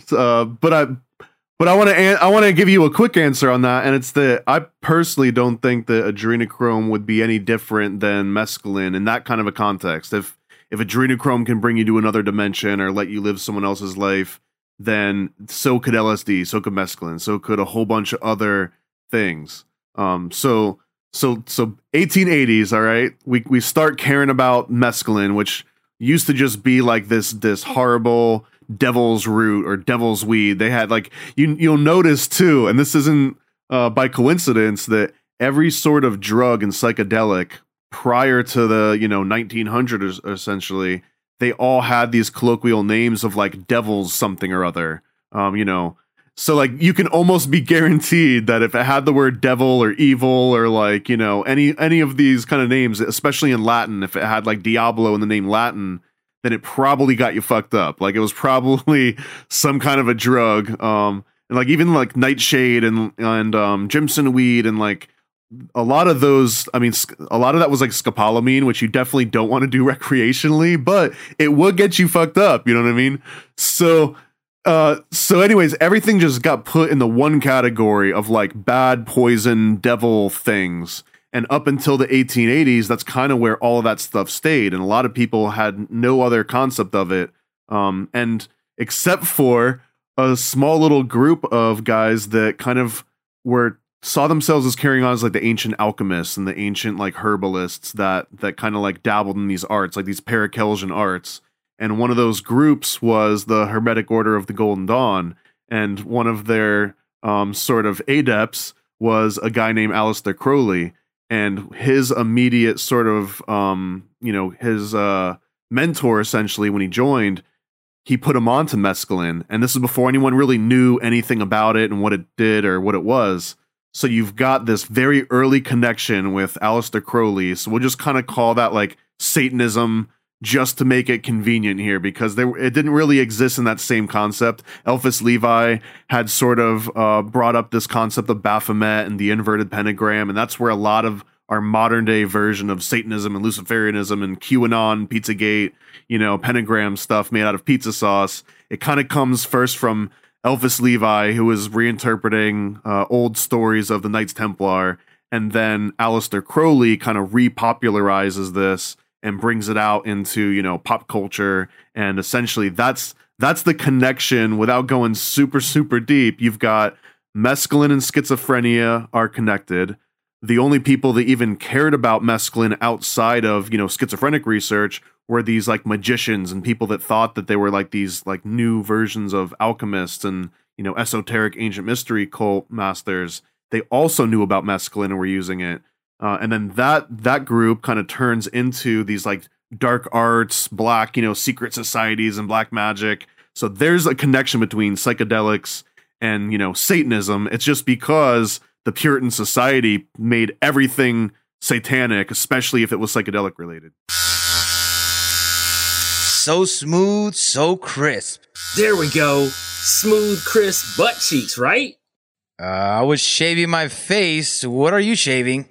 but I want to give you a quick answer on that, and it's that I personally don't think that adrenochrome would be any different than mescaline in that kind of a context. If adrenochrome can bring you to another dimension or let you live someone else's life, then so could LSD, so could mescaline, so could a whole bunch of other things. So 1880s, all right, we start caring about mescaline, which used to just be like this horrible devil's root or devil's weed. They had like, you'll notice too, and this isn't by coincidence, that every sort of drug and psychedelic prior to the 1900s essentially, they all had these colloquial names of like devil's something or other. So like you can almost be guaranteed that if it had the word devil or evil or like any of these kind of names, especially in Latin, if it had like Diablo in the name Latin, then it probably got you fucked up. Like it was probably some kind of a drug. And like even like nightshade and Jimson weed and like a lot of those, I mean, a lot of that was like scopolamine, which you definitely don't want to do recreationally, but it would get you fucked up. You know what I mean? So anyways, everything just got put in the one category of like bad poison devil things. And up until the 1880s, that's kind of where all of that stuff stayed. And a lot of people had no other concept of it. And except for a small little group of guys that kind of saw themselves as carrying on as like the ancient alchemists and the ancient like herbalists that kind of like dabbled in these arts, like these Paracelsian arts. And one of those groups was the Hermetic Order of the Golden Dawn. And one of their sort of adepts was a guy named Aleister Crowley. And his immediate sort of, his mentor, essentially, when he joined, he put him on to mescaline. And this is before anyone really knew anything about it and what it did or what it was. So you've got this very early connection with Aleister Crowley. So we'll just kind of call that like Satanism, just to make it convenient here, because it didn't really exist in that same concept. Eliphas Levi had sort of brought up this concept of Baphomet and the inverted pentagram, and that's where a lot of our modern day version of Satanism and Luciferianism and QAnon, Pizzagate, pentagram stuff made out of pizza sauce. It kind of comes first from Eliphas Levi, who was reinterpreting old stories of the Knights Templar, and then Aleister Crowley kind of repopularizes this and brings it out into, pop culture. And essentially that's the connection. Without going super, super deep, you've got mescaline and schizophrenia are connected. The only people that even cared about mescaline outside of, schizophrenic research were these like magicians and people that thought that they were like these like new versions of alchemists and, esoteric ancient mystery cult masters. They also knew about mescaline and were using it. And then that group kind of turns into these like dark arts, black, secret societies and black magic. So there's a connection between psychedelics and, Satanism. It's just because the Puritan society made everything satanic, especially if it was psychedelic related. So smooth, so crisp. There we go. Smooth, crisp butt cheeks, right? I was shaving my face. What are you shaving?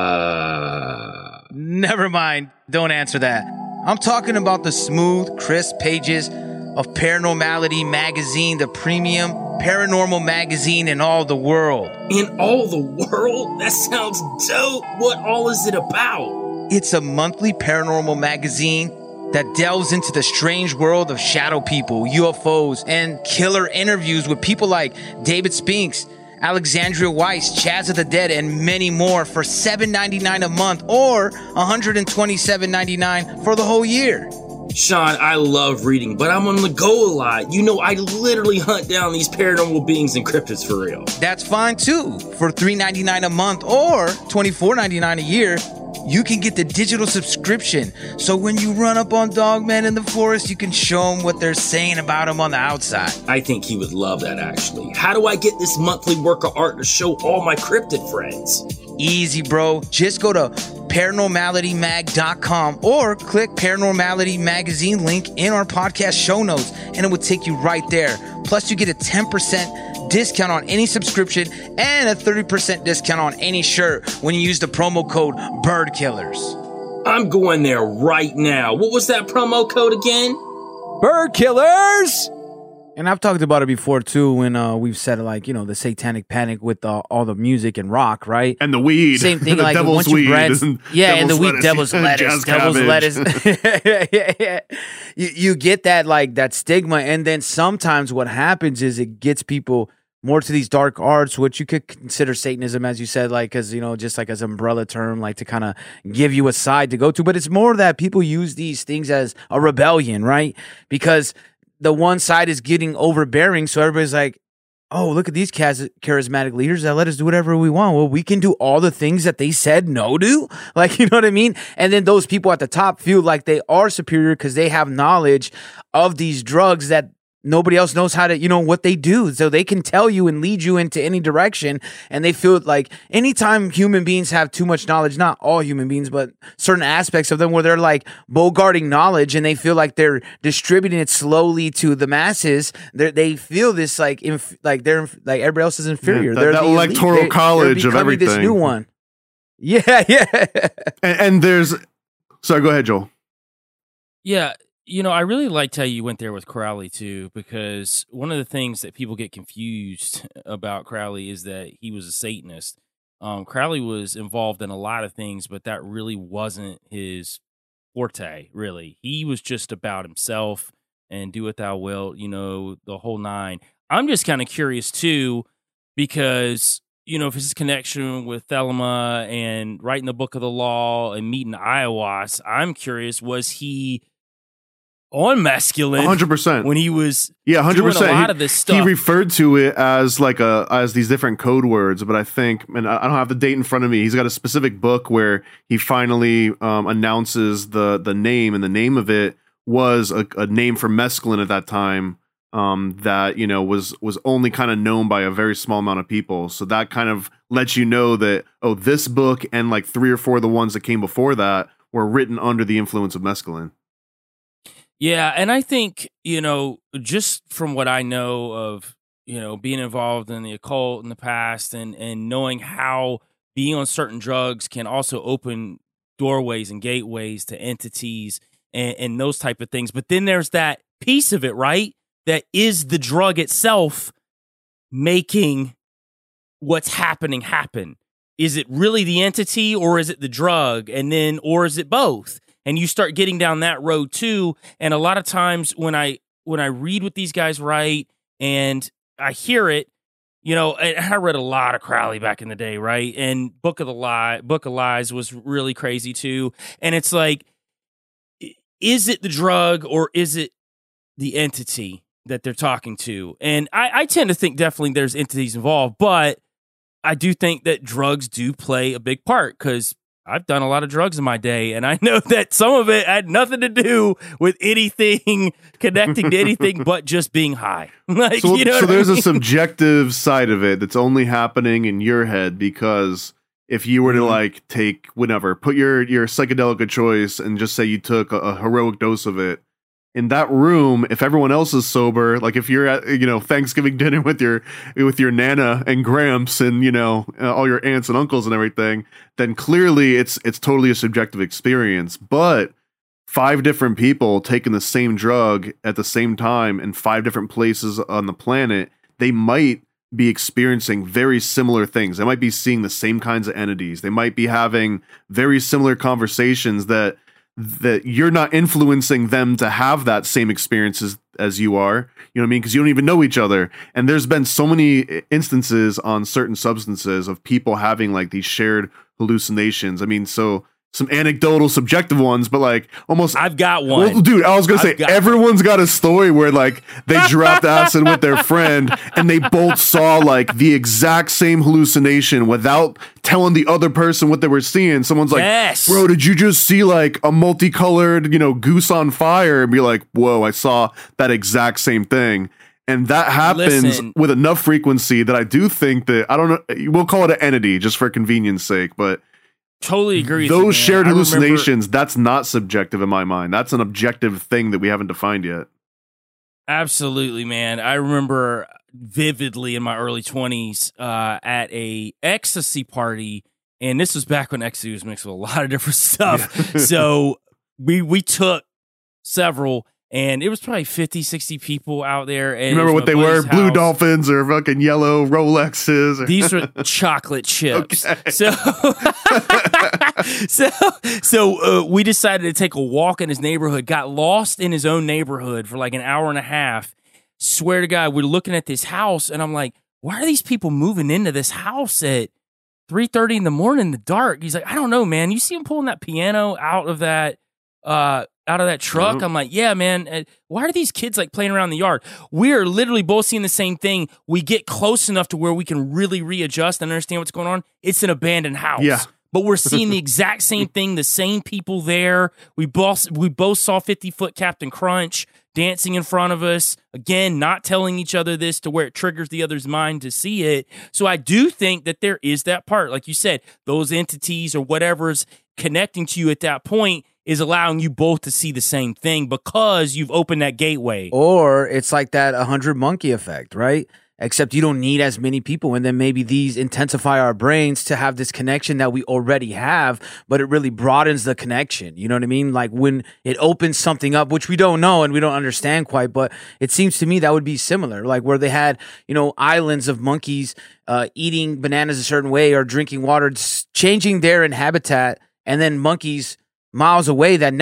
Never mind. Don't answer that. I'm talking about the smooth, crisp pages of Paranormality magazine, the premium paranormal magazine in all the world. In all the world? That sounds dope. What all is it about? It's a monthly paranormal magazine that delves into the strange world of shadow people, UFOs, and killer interviews with people like David Spinks, Alexandria Weiss, Chaz of the Dead, and many more for $7.99 a month or $127.99 for the whole year. Sean, I love reading, but I'm on the go a lot. I literally hunt down these paranormal beings and cryptids for real. That's fine too. For $3.99 a month or $24.99 a year, you can get the digital subscription. So when you run up on Dogman in the forest, you can show them what they're saying about him on the outside. I think he would love that, actually. How do I get this monthly work of art to show all my cryptid friends? Easy, bro. Just go to paranormalitymag.com or click Paranormality Magazine link in our podcast show notes, and it will take you right there. Plus, you get a 10% discount on any subscription and a 30% discount on any shirt when you use the promo code BIRDKILLERS. I'm going there right now. What was that promo code again? Bird Killers! And I've talked about it before too when we've said like, the satanic panic with all the music and rock, right? And the weed. Same thing, the like devil's once you weed bread, and the weed, devil's lettuce. Yeah. You get that like that stigma, and then sometimes what happens is it gets people more to these dark arts, which you could consider Satanism, as you said, like, as just like as an umbrella term, like to kind of give you a side to go to. But it's more that people use these things as a rebellion, right? Because the one side is getting overbearing, so everybody's like, oh, look at these charismatic leaders that let us do whatever we want. Well, we can do all the things that they said no to. Like, you know what I mean? And then those people at the top feel like they are superior because they have knowledge of these drugs that nobody else knows how to, what they do. So they can tell you and lead you into any direction. And they feel like anytime human beings have too much knowledge, not all human beings, but certain aspects of them where they're like bogarting knowledge and they feel like they're distributing it slowly to the masses, they feel this like they're like everybody else is inferior. Yeah, they're that the electoral elite. college they're of everything. This new one. Yeah. And there's, sorry, go ahead, Joel. Yeah. I really liked how you went there with Crowley, too, because one of the things that people get confused about Crowley is that he was a Satanist. Crowley was involved in a lot of things, but that really wasn't his forte, really. He was just about himself and do what thou wilt, the whole nine. I'm just kind of curious, too, because, if his connection with Thelema and writing the Book of the Law and meeting Ayahuasca, I'm curious, was he on mescaline 100% when he was 100%. doing a lot of this stuff? He referred to it as like as these different code words, but I think, and I don't have the date in front of me, he's got a specific book where he finally announces the name, and the name of it was a name for mescaline at that time that was only kind of known by a very small amount of people. So that kind of lets you know that this book and like 3 or 4 of the ones that came before that were written under the influence of mescaline. Yeah, and I think, just from what I know of, being involved in the occult in the past and knowing how being on certain drugs can also open doorways and gateways to entities and those type of things. But then there's that piece of it, right? That is the drug itself making what's happening happen. Is it really the entity or is it the drug? Or is it both? And you start getting down that road too. And a lot of times when I read what these guys write and I hear it, You know, and I read a lot of Crowley back in the day, right? And Book of Lies was really crazy too. And it's like, is it the drug or is it the entity that they're talking to? And I tend to think definitely there's entities involved, but I do think that drugs do play a big part because I've done a lot of drugs in my day, and I know that some of it had nothing to do with anything connecting to anything but just being high. Like, so you know, so there's a subjective side of it that's only happening in your head, because if you were to like take whatever, put your psychedelic of choice and just say you took a heroic dose of it, in that room, if everyone else is sober, like if you're at, Thanksgiving dinner with your Nana and Gramps and, all your aunts and uncles and everything, then clearly it's totally a subjective experience. But 5 different people taking the same drug at the same time in 5 different places on the planet, they might be experiencing very similar things. They might be seeing the same kinds of entities. They might be having very similar conversations that you're not influencing them to have that same experiences as you are, you know what I mean? Because you don't even know each other. And there's been so many instances on certain substances of people having like these shared hallucinations. I mean, so some anecdotal subjective ones, but like almost I've got one. Well, dude, I was gonna say everyone's got a story where like they dropped acid with their friend and they both saw like the exact same hallucination without telling the other person what they were seeing. Someone's like, yes, bro, did you just see like a multicolored, goose on fire? And be like, whoa, I saw that exact same thing. And that happens with enough frequency that I do think that, I don't know, we'll call it an entity just for convenience sake, but totally agree with those you, shared hallucinations, that's not subjective in my mind. That's an objective thing that we haven't defined yet. Absolutely, man. I remember vividly in my early 20s at a ecstasy party, and this was back when ecstasy was mixed with a lot of different stuff. Yeah. So we took several, and it was probably 50, 60 people out there. And remember what they were? house. Blue Dolphins or fucking yellow Rolexes? These were chocolate chips. Okay. So we decided to take a walk in his neighborhood, got lost in his own neighborhood for like an hour and a half. Swear to God, we're looking at this house, and I'm like, why are these people moving into this house at 3:30 in the morning in the dark? He's like, I don't know, man. You see him pulling that piano out of that truck? I'm like, yeah, man. Why are these kids like playing around the yard? We're literally both seeing the same thing. We get close enough to where we can really readjust and understand what's going on. It's an abandoned house. Yeah. But we're seeing the exact same thing, the same people there. We both saw 50-foot Captain Crunch dancing in front of us. Again, not telling each other this to where it triggers the other's mind to see it. So I do think that there is that part. Like you said, those entities or whatever's connecting to you at that point is allowing you both to see the same thing because you've opened that gateway. Or it's like that 100 monkey effect, right? Except you don't need as many people, and then maybe these intensify our brains to have this connection that we already have, but it really broadens the connection. You know what I mean? Like when it opens something up, which we don't know and we don't understand quite, but it seems to me that would be similar, like where they had, islands of monkeys eating bananas a certain way or drinking water, changing their habitat, and then monkeys miles away that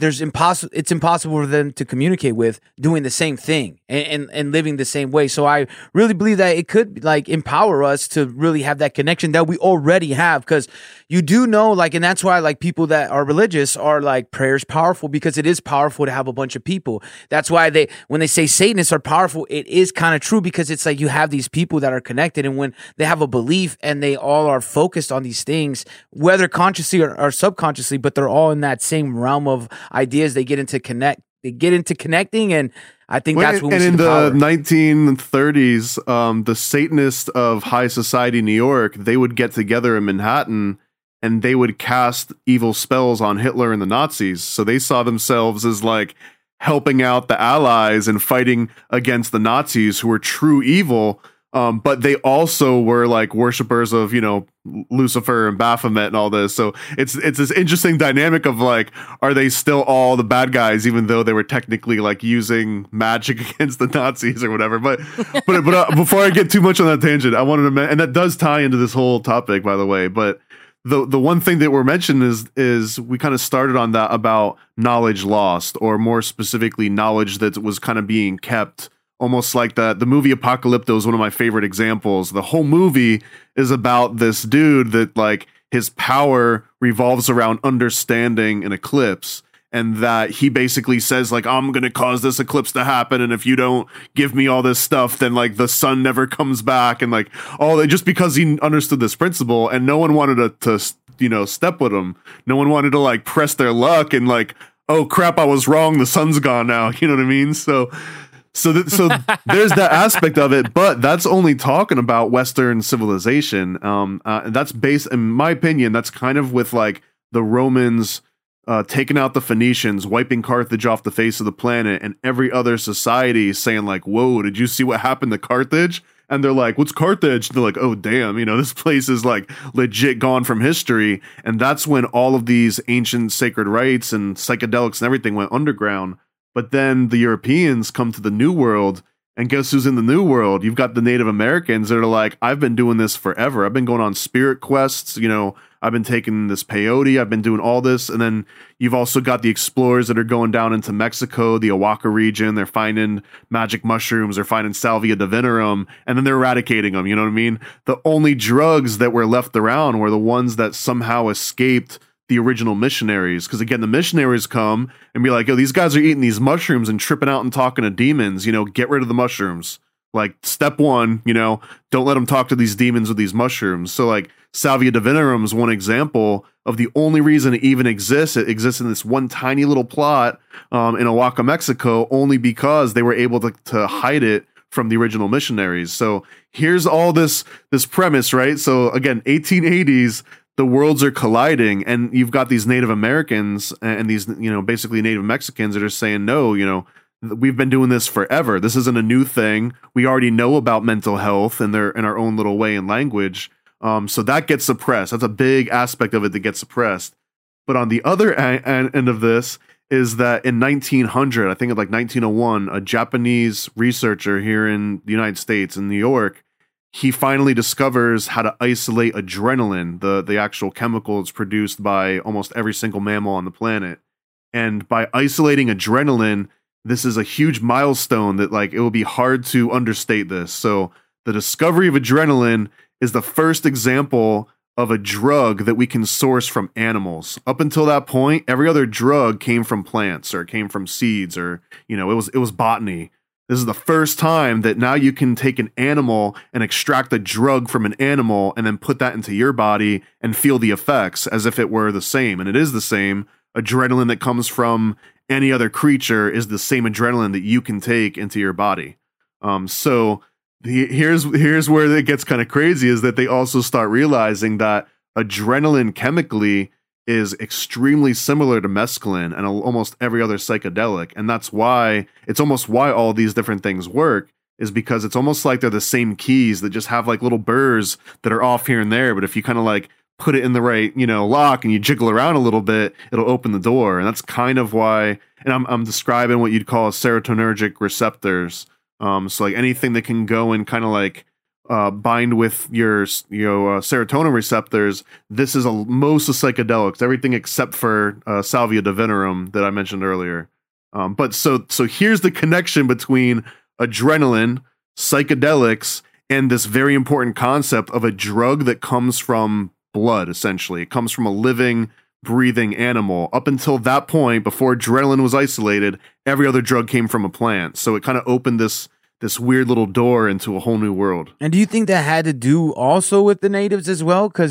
it's impossible for them to communicate with doing the same thing and living the same way. So I really believe that it could like empower us to really have that connection that we already have, because you do know, like, and that's why like people that are religious are like, prayer's powerful because it is powerful to have a bunch of people. That's why when they say Satanists are powerful, it is kind of true, because it's like you have these people that are connected, and when they have a belief and they all are focused on these things, whether consciously or subconsciously, but they're all in that same realm of ideas, they get into connecting, and I think that's what we see. And in the 1930s, the Satanists of high society New York, they would get together in Manhattan and they would cast evil spells on Hitler and the Nazis. So they saw themselves as like helping out the Allies and fighting against the Nazis, who were true evil. But they also were like worshipers of, Lucifer and Baphomet and all this. So it's this interesting dynamic of like, are they still all the bad guys, even though they were technically like using magic against the Nazis or whatever? But before I get too much on that tangent, I wanted to and that does tie into this whole topic, by the way. But the one thing that we're mentioning is we kind of started on that about knowledge lost, or more specifically, knowledge that was kind of being kept almost like the movie Apocalypto is one of my favorite examples. The whole movie is about this dude that like his power revolves around understanding an eclipse, and that he basically says like, I'm going to cause this eclipse to happen, and if you don't give me all this stuff, then like the sun never comes back, and like all that, just because he understood this principle, and no one wanted to step with him. No one wanted to like press their luck and like, oh crap, I was wrong, the sun's gone now. You know what I mean? So there's that aspect of it, but that's only talking about Western civilization. That's based, in my opinion, that's kind of with like the Romans taking out the Phoenicians, wiping Carthage off the face of the planet, and every other society saying like, whoa, did you see what happened to Carthage? And they're like, what's Carthage? And they're like, oh, damn, this place is like legit gone from history. And that's when all of these ancient sacred rites and psychedelics and everything went underground. But then the Europeans come to the New World, and guess who's in the New World? You've got the Native Americans that are like, I've been doing this forever. I've been going on spirit quests, I've been taking this peyote, I've been doing all this. And then you've also got the explorers that are going down into Mexico, the Oaxaca region. They're finding magic mushrooms, they're finding Salvia divinorum, and then they're eradicating them. You know what I mean? The only drugs that were left around were the ones that somehow escaped the original missionaries. Because again, the missionaries come and be like, yo, these guys are eating these mushrooms and tripping out and talking to demons, get rid of the mushrooms. Like step one, don't let them talk to these demons with these mushrooms. So like Salvia divinorum is one example of the only reason it even exists. It exists in this one tiny little plot in Oaxaca, Mexico, only because they were able to hide it from the original missionaries. So here's all this premise, right? So again, 1880s, the worlds are colliding, and you've got these Native Americans and these, basically Native Mexicans that are saying, no, we've been doing this forever. This isn't a new thing. We already know about mental health, and they're in our own little way and language. So that gets suppressed. That's a big aspect of it that gets suppressed. But on the other end of this is that in 1900, I think like 1901, a Japanese researcher here in the United States, in New York, he finally discovers how to isolate adrenaline, the actual chemical that's produced by almost every single mammal on the planet. And by isolating adrenaline, this is a huge milestone that like it will be hard to understate this. So the discovery of adrenaline is the first example of a drug that we can source from animals. Up until that point, every other drug came from plants or came from seeds, or it was botany. This is the first time that now you can take an animal and extract a drug from an animal and then put that into your body and feel the effects as if it were the same. And it is the same. Adrenaline that comes from any other creature is the same adrenaline that you can take into your body. Here's where it gets kind of crazy, is that they also start realizing that adrenaline chemically is extremely similar to mescaline and almost every other psychedelic. And that's why all these different things work, is because it's almost like they're the same keys that just have like little burrs that are off here and there. But if you kind of like put it in the right, lock, and you jiggle around a little bit, it'll open the door. And that's kind of why, and I'm describing what you'd call serotonergic receptors. So like anything that can go and kind of like bind with your serotonin receptors. This is most of psychedelics, everything except for Salvia divinorum that I mentioned earlier. But so here's the connection between adrenaline, psychedelics, and this very important concept of a drug that comes from blood. Essentially, it comes from a living, breathing animal. Up until that point, before adrenaline was isolated, every other drug came from a plant. So it kind of opened this weird little door into a whole new world. And do you think that had to do also with the natives as well? Because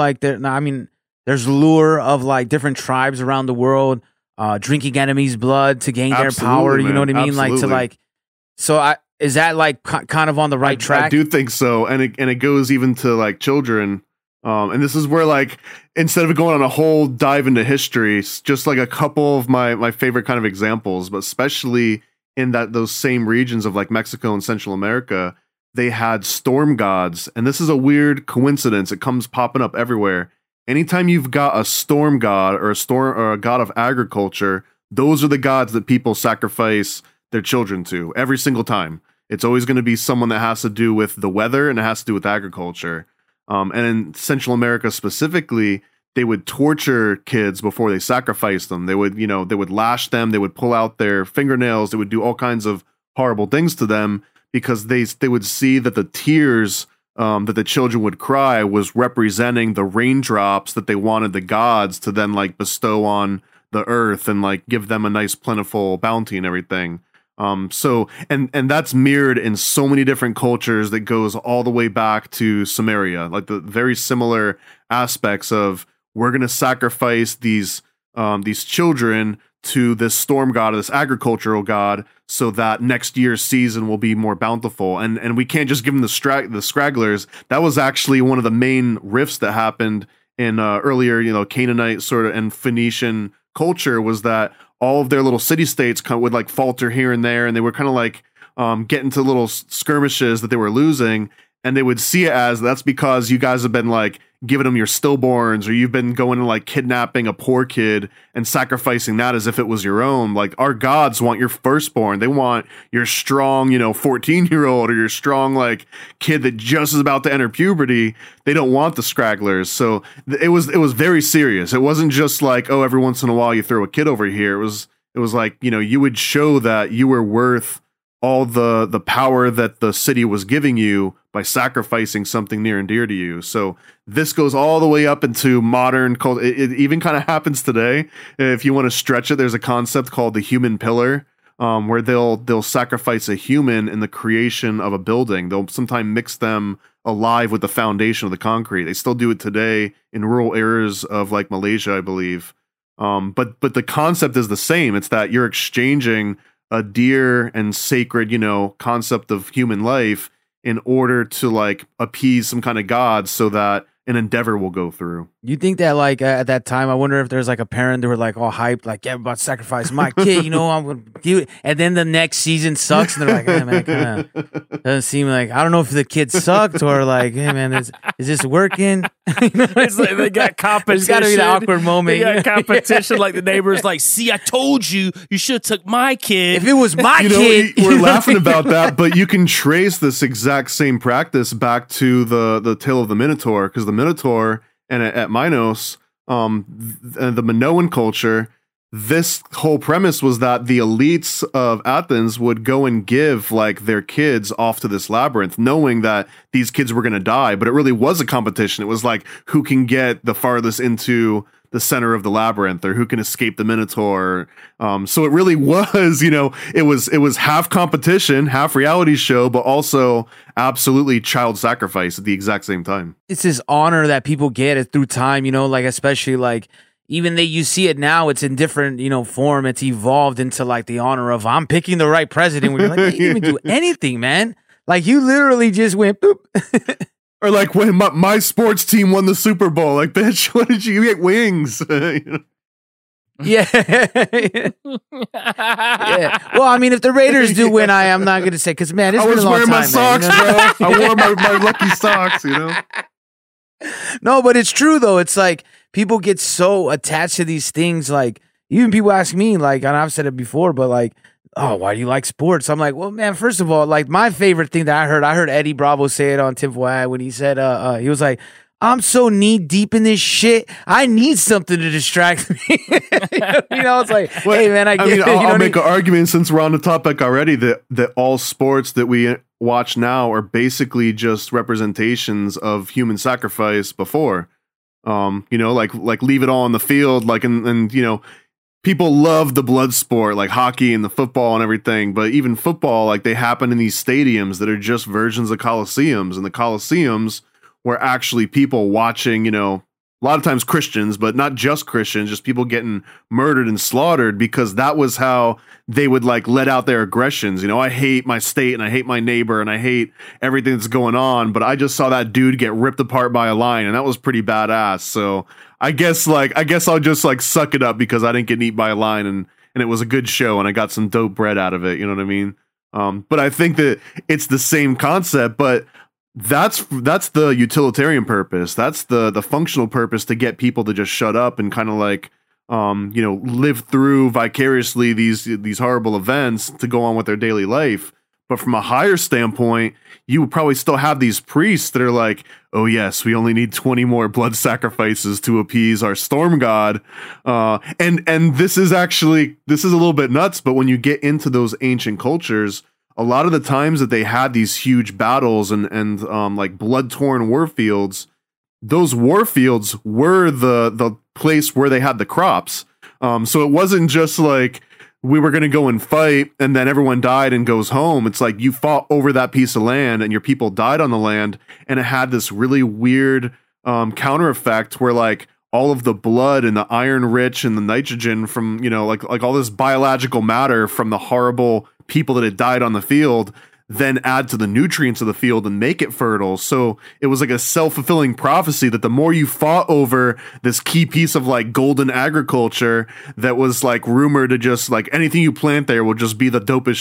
there's lure of like different tribes around the world drinking enemies' blood to gain their power. Man. You know what I mean? Absolutely. Is that like kind of on the right track? I do think so, and it goes even to like children. And this is where, like, instead of going on a whole dive into history, just like a couple of my favorite kind of examples, but especially in those same regions of like Mexico and Central America, they had storm gods. And this is a weird coincidence. It comes popping up everywhere. Anytime you've got a storm god or a god of agriculture, those are the gods that people sacrifice their children to every single time. It's always going to be someone that has to do with the weather, and it has to do with agriculture. And in Central America specifically, they would torture kids before they sacrificed them. They would lash them. They would pull out their fingernails. They would do all kinds of horrible things to them, because they would see that the tears that the children would cry was representing the raindrops that they wanted the gods to then like bestow on the earth and like give them a nice plentiful bounty and everything. So that's mirrored in so many different cultures that goes all the way back to Sumeria, like the very similar aspects of, we're going to sacrifice these children to this storm god, or this agricultural god, so that next year's season will be more bountiful. And we can't just give them the scragglers. That was actually one of the main rifts that happened in earlier, Canaanite sort of and Phoenician culture, was that all of their little city-states would like falter here and there, and they were kind of like get into little skirmishes that they were losing, and they would see it as, that's because you guys have been like giving them your stillborns, or you've been going and like kidnapping a poor kid and sacrificing that as if it was your own. Like, our gods want your firstborn. They want your strong, 14-year-old, or your strong like kid that just is about to enter puberty. They don't want the scragglers. So it was very serious. It wasn't just like, oh, every once in a while you throw a kid over here. It was like, you would show that you were worth all the power that the city was giving you by sacrificing something near and dear to you. So this goes all the way up into modern culture. It even kind of happens today. If you want to stretch it, there's a concept called the human pillar, where they'll sacrifice a human in the creation of a building. They'll sometimes mix them alive with the foundation of the concrete. They still do it today in rural areas of like Malaysia, I believe. But the concept is the same. It's that you're exchanging a dear and sacred, concept of human life in order to like appease some kind of god, so that an endeavor will go through. You think that like at that time, I wonder if there's like a parent that were like all hyped, like, yeah, I'm about to sacrifice my kid, I'm going to do it. And then the next season sucks, and they're like, hey, man, it kind of doesn't seem like, I don't know if the kid sucked or like, hey, man, is this working? It's like they got competition. It's got to be the awkward moment. They got competition, like the neighbor's like, see, I told you should have took my kid. If it was my kid. We're laughing about that, but you can trace this exact same practice back to the tale of the Minotaur, because the Minotaur and at Minos, the Minoan culture, this whole premise was that the elites of Athens would go and give like their kids off to this labyrinth, knowing that these kids were going to die. But it really was a competition. It was like, who can get the farthest into the center of the labyrinth, or who can escape the Minotaur. So it really was, it was half competition, half reality show, but also absolutely child sacrifice at the exact same time. It's this honor that people get through time, like especially like, even you see it now, it's in different, form. It's evolved into like the honor of, I'm picking the right president. Where you're like, you didn't even do anything, man. Like, you literally just went boop. Or like when my sports team won the Super Bowl, like, bitch, what did you get? Wings? Yeah. Yeah. Well, I mean, if the Raiders do win, I'm not going to say, because man, it's been a long time. I was wearing my socks, bro. I wore my lucky socks, No, but it's true though. It's like people get so attached to these things. Like, even people ask me, like, and I've said it before, but like, oh, why do you like sports? I'm like, well, man, first of all, like, my favorite thing that I heard Eddie Bravo say it on Tinfoil Hat when he said, he was like, I'm so knee deep in this shit, I need something to distract me. It's like, hey, man, I get it. I'll make an argument, since we're on the topic already, that all sports that we watch now are basically just representations of human sacrifice before. Like leave it all on the field, like, and people love the blood sport, like hockey and the football and everything, but even football, like, they happen in these stadiums that are just versions of coliseums, and the coliseums were actually people watching, a lot of times Christians, but not just Christians, just people getting murdered and slaughtered, because that was how they would like let out their aggressions. I hate my state, and I hate my neighbor, and I hate everything that's going on, but I just saw that dude get ripped apart by a lion, and that was pretty badass. So I guess I'll just like suck it up because I didn't get eaten by a lion, and it was a good show, and I got some dope bread out of it. You know what I mean? But I think that it's the same concept, but that's the utilitarian purpose. That's the functional purpose, to get people to just shut up and kind of like, live through vicariously these horrible events to go on with their daily life. But from a higher standpoint, you would probably still have these priests that are like, oh yes, we only need 20 more blood sacrifices to appease our storm god. And this is a little bit nuts, but when you get into those ancient cultures, a lot of the times that they had these huge battles and like blood-torn war fields, those war fields were the place where they had the crops. So it wasn't just like we were going to go and fight and then everyone died and goes home. It's like you fought over that piece of land and your people died on the land, and it had this really weird counter effect where like all of the blood and the iron rich and the nitrogen from, you know, like all this biological matter from the horrible people that had died on the field then add to the nutrients of the field and make it fertile. So it was like a self-fulfilling prophecy that the more you fought over this key piece of like golden agriculture that was like rumored to just like anything you plant there will just be the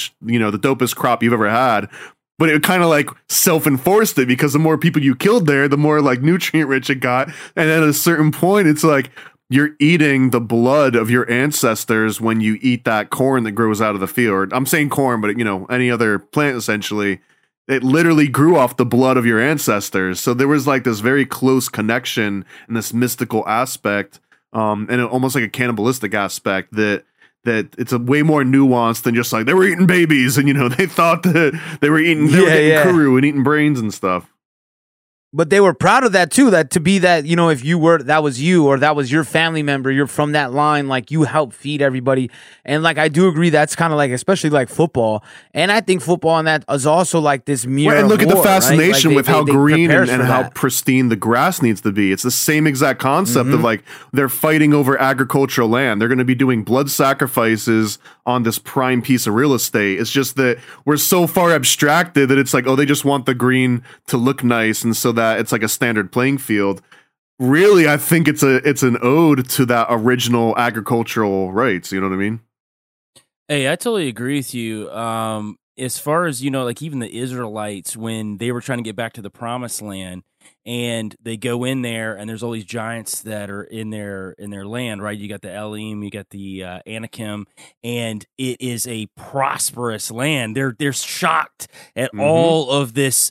dopest crop you've ever had. But it kind of like self-enforced it, because the more people you killed there, the more like nutrient rich it got. And at a certain point, it's like you're eating the blood of your ancestors when you eat that corn that grows out of the field. I'm saying corn, but you know, any other plant essentially. It literally grew off the blood of your ancestors. So there was like this very close connection and this mystical aspect, and almost like a cannibalistic aspect that it's a way more nuanced than just like they were eating babies and, you know, they thought that they were getting kuru and eating brains and stuff. But they were proud of that too, that to be that, you know, if you were, that was you or that was your family member, you're from that line, like you help feed everybody. And like, I do agree that's kind of like, especially like football. And I think football and that is also like this mirror. Right, and look at the fascination right? with how green and how that. pristine the grass needs to be. It's the same exact concept of like they're fighting over agricultural land. They're going to be doing blood sacrifices on this prime piece of real estate. It's just that we're so far abstracted that it's like, oh, they just want the green to look nice. And so that it's like a standard playing field. Really, I think it's an ode to that original agricultural rights. You know what I mean? Hey, I totally agree with you. As far as, you know, like even the Israelites, when they were trying to get back to the promised land and they go in there and there's all these giants that are in their land, right? You got the Elim, you got the Anakim, and it is a prosperous land. They're shocked at all of this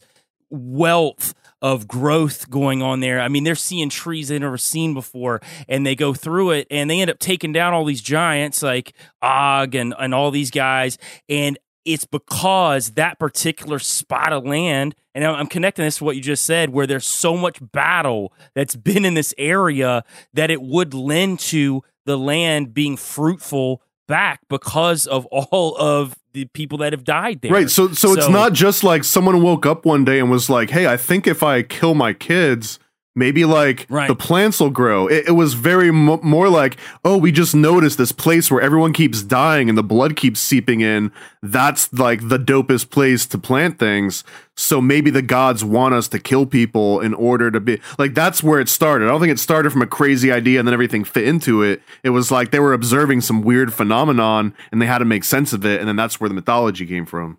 wealth of growth going on there. I mean, they're seeing trees they've never seen before, and they go through it, and they end up taking down all these giants like Og and all these guys, and it's because that particular spot of land, and I'm connecting this to what you just said, where there's so much battle that's been in this area that it would lend to the land being fruitful back because of all of the people that have died there. Right. So it's not just like someone woke up one day and was like, hey, I think if I kill my kids, maybe like the plants will grow. It was very more like, oh, we just noticed this place where everyone keeps dying and the blood keeps seeping in. That's like the dopest place to plant things. So maybe the gods want us to kill people in order to be like, that's where it started. I don't think it started from a crazy idea and then everything fit into it. It was like they were observing some weird phenomenon and they had to make sense of it. And then that's where the mythology came from.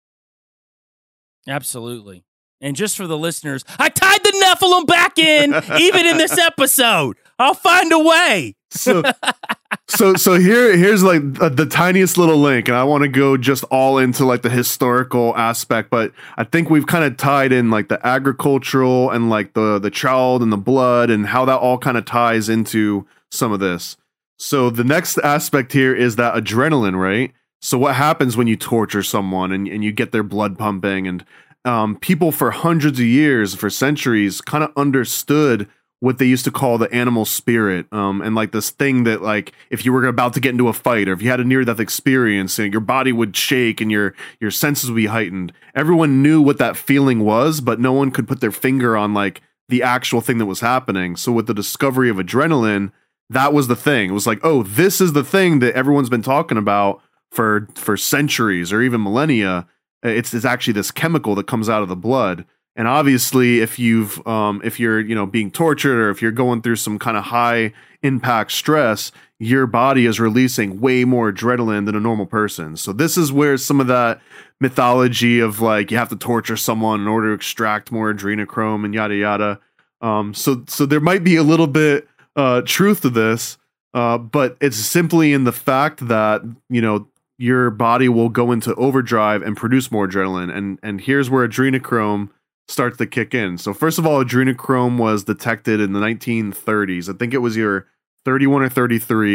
Absolutely. And just for the listeners, I tied the Nephilim back in, even in this episode. I'll find a way. So here's like the tiniest little link, and I want to go just all into like the historical aspect, but I think we've kind of tied in like the agricultural and like the child and the blood and how that all kind of ties into some of this. So the next aspect here is that adrenaline, right? So what happens when you torture someone and you get their blood pumping, and people for hundreds of years, for centuries, kind of understood what they used to call the animal spirit, and like this thing that like if you were about to get into a fight or if you had a near-death experience, your body would shake and your senses would be heightened. Everyone knew what that feeling was, but no one could put their finger on like the actual thing that was happening. So with the discovery of adrenaline, that was the thing. It was like, oh, this is the thing that everyone's been talking about for centuries or even millennia. It's actually this chemical that comes out of the blood. And obviously, if you're being tortured or if you're going through some kind of high impact stress, your body is releasing way more adrenaline than a normal person. So this is where some of that mythology of like you have to torture someone in order to extract more adrenochrome and yada yada. So there might be a little bit truth to this, but it's simply in the fact that your body will go into overdrive and produce more adrenaline. And here's where adrenochrome starts to kick in. So first of all, adrenochrome was detected in the 1930s. I think it was year 31 or 33.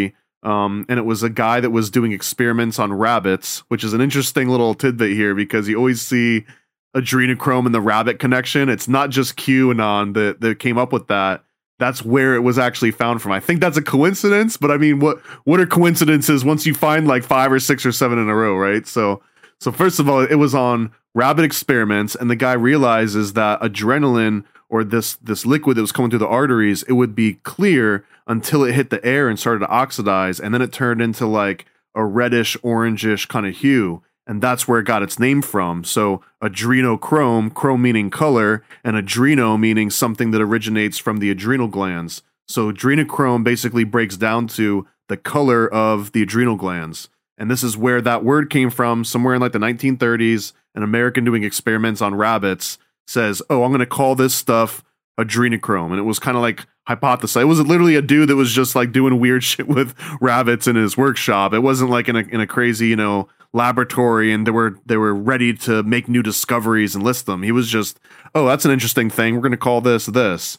And it was a guy that was doing experiments on rabbits, which is an interesting little tidbit here because you always see adrenochrome and the rabbit connection. It's not just QAnon that came up with that. That's where it was actually found from. I think that's a coincidence, but I mean, what are coincidences once you find like 5 or 6 or 7 in a row, right? So first of all, it was on rabbit experiments, and the guy realizes that adrenaline, or this liquid that was coming through the arteries, it would be clear until it hit the air and started to oxidize, and then it turned into like a reddish, orangish kind of hue. And that's where it got its name from. So adrenochrome, chrome meaning color, and adreno meaning something that originates from the adrenal glands. So adrenochrome basically breaks down to the color of the adrenal glands. And this is where that word came from. Somewhere in like the 1930s, an American doing experiments on rabbits says, oh, I'm going to call this stuff adrenochrome. And it was kind of like hypothesized. It was literally a dude that was just like doing weird shit with rabbits in his workshop. It wasn't like in a crazy, laboratory, and they were ready to make new discoveries and list them. He was just, oh, that's an interesting thing. We're going to call this.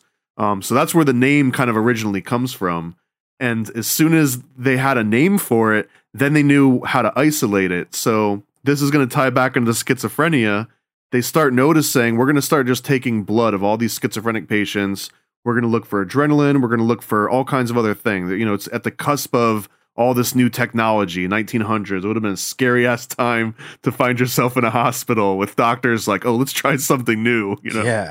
So that's where the name kind of originally comes from. And as soon as they had a name for it, then they knew how to isolate it. So this is going to tie back into schizophrenia. They start noticing, we're going to start just taking blood of all these schizophrenic patients. We're going to look for adrenaline. We're going to look for all kinds of other things. It's at the cusp of all this new technology, 1900s. It would have been a scary ass time to find yourself in a hospital with doctors like, oh, let's try something new. Yeah.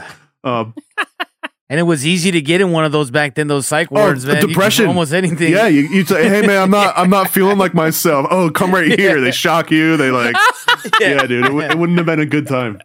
And it was easy to get in one of those back then, those psych wards, man. Depression. Almost anything. Yeah, you say, hey man, I'm not feeling like myself. Oh, come right here. They shock you. They like, yeah, dude, it wouldn't have been a good time.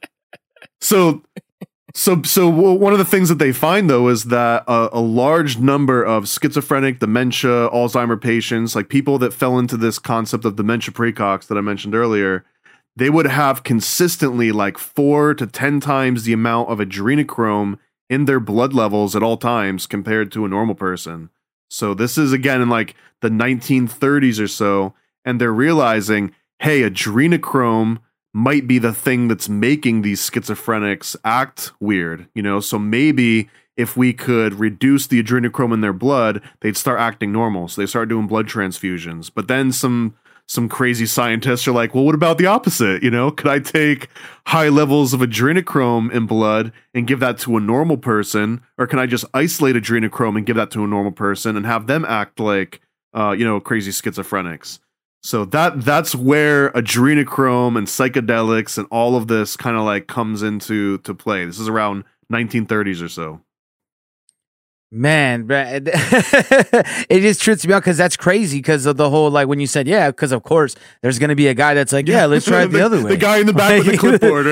So one of the things that they find though is that a large number of schizophrenic, dementia, Alzheimer patients, like people that fell into this concept of dementia praecox that I mentioned earlier, they would have consistently like 4 to 10 times the amount of adrenochrome in their blood levels at all times compared to a normal person. So this is again in like the 1930s or so, and they're realizing, hey, adrenochrome might be the thing that's making these schizophrenics act weird, so maybe if we could reduce the adrenochrome in their blood, they'd start acting normal. So they start doing blood transfusions. But then some crazy scientists are like, well, what about the opposite? Could I take high levels of adrenochrome in blood and give that to a normal person? Or can I just isolate adrenochrome and give that to a normal person and have them act like, crazy schizophrenics? So that's where adrenochrome and psychedelics and all of this kind of like comes into play. This is around 1930s or so. Man, it just trips me out because that's crazy because of the whole, like when you said, yeah, because of course there's going to be a guy that's like, yeah, let's try it the other way. The guy in the back with the clipboard,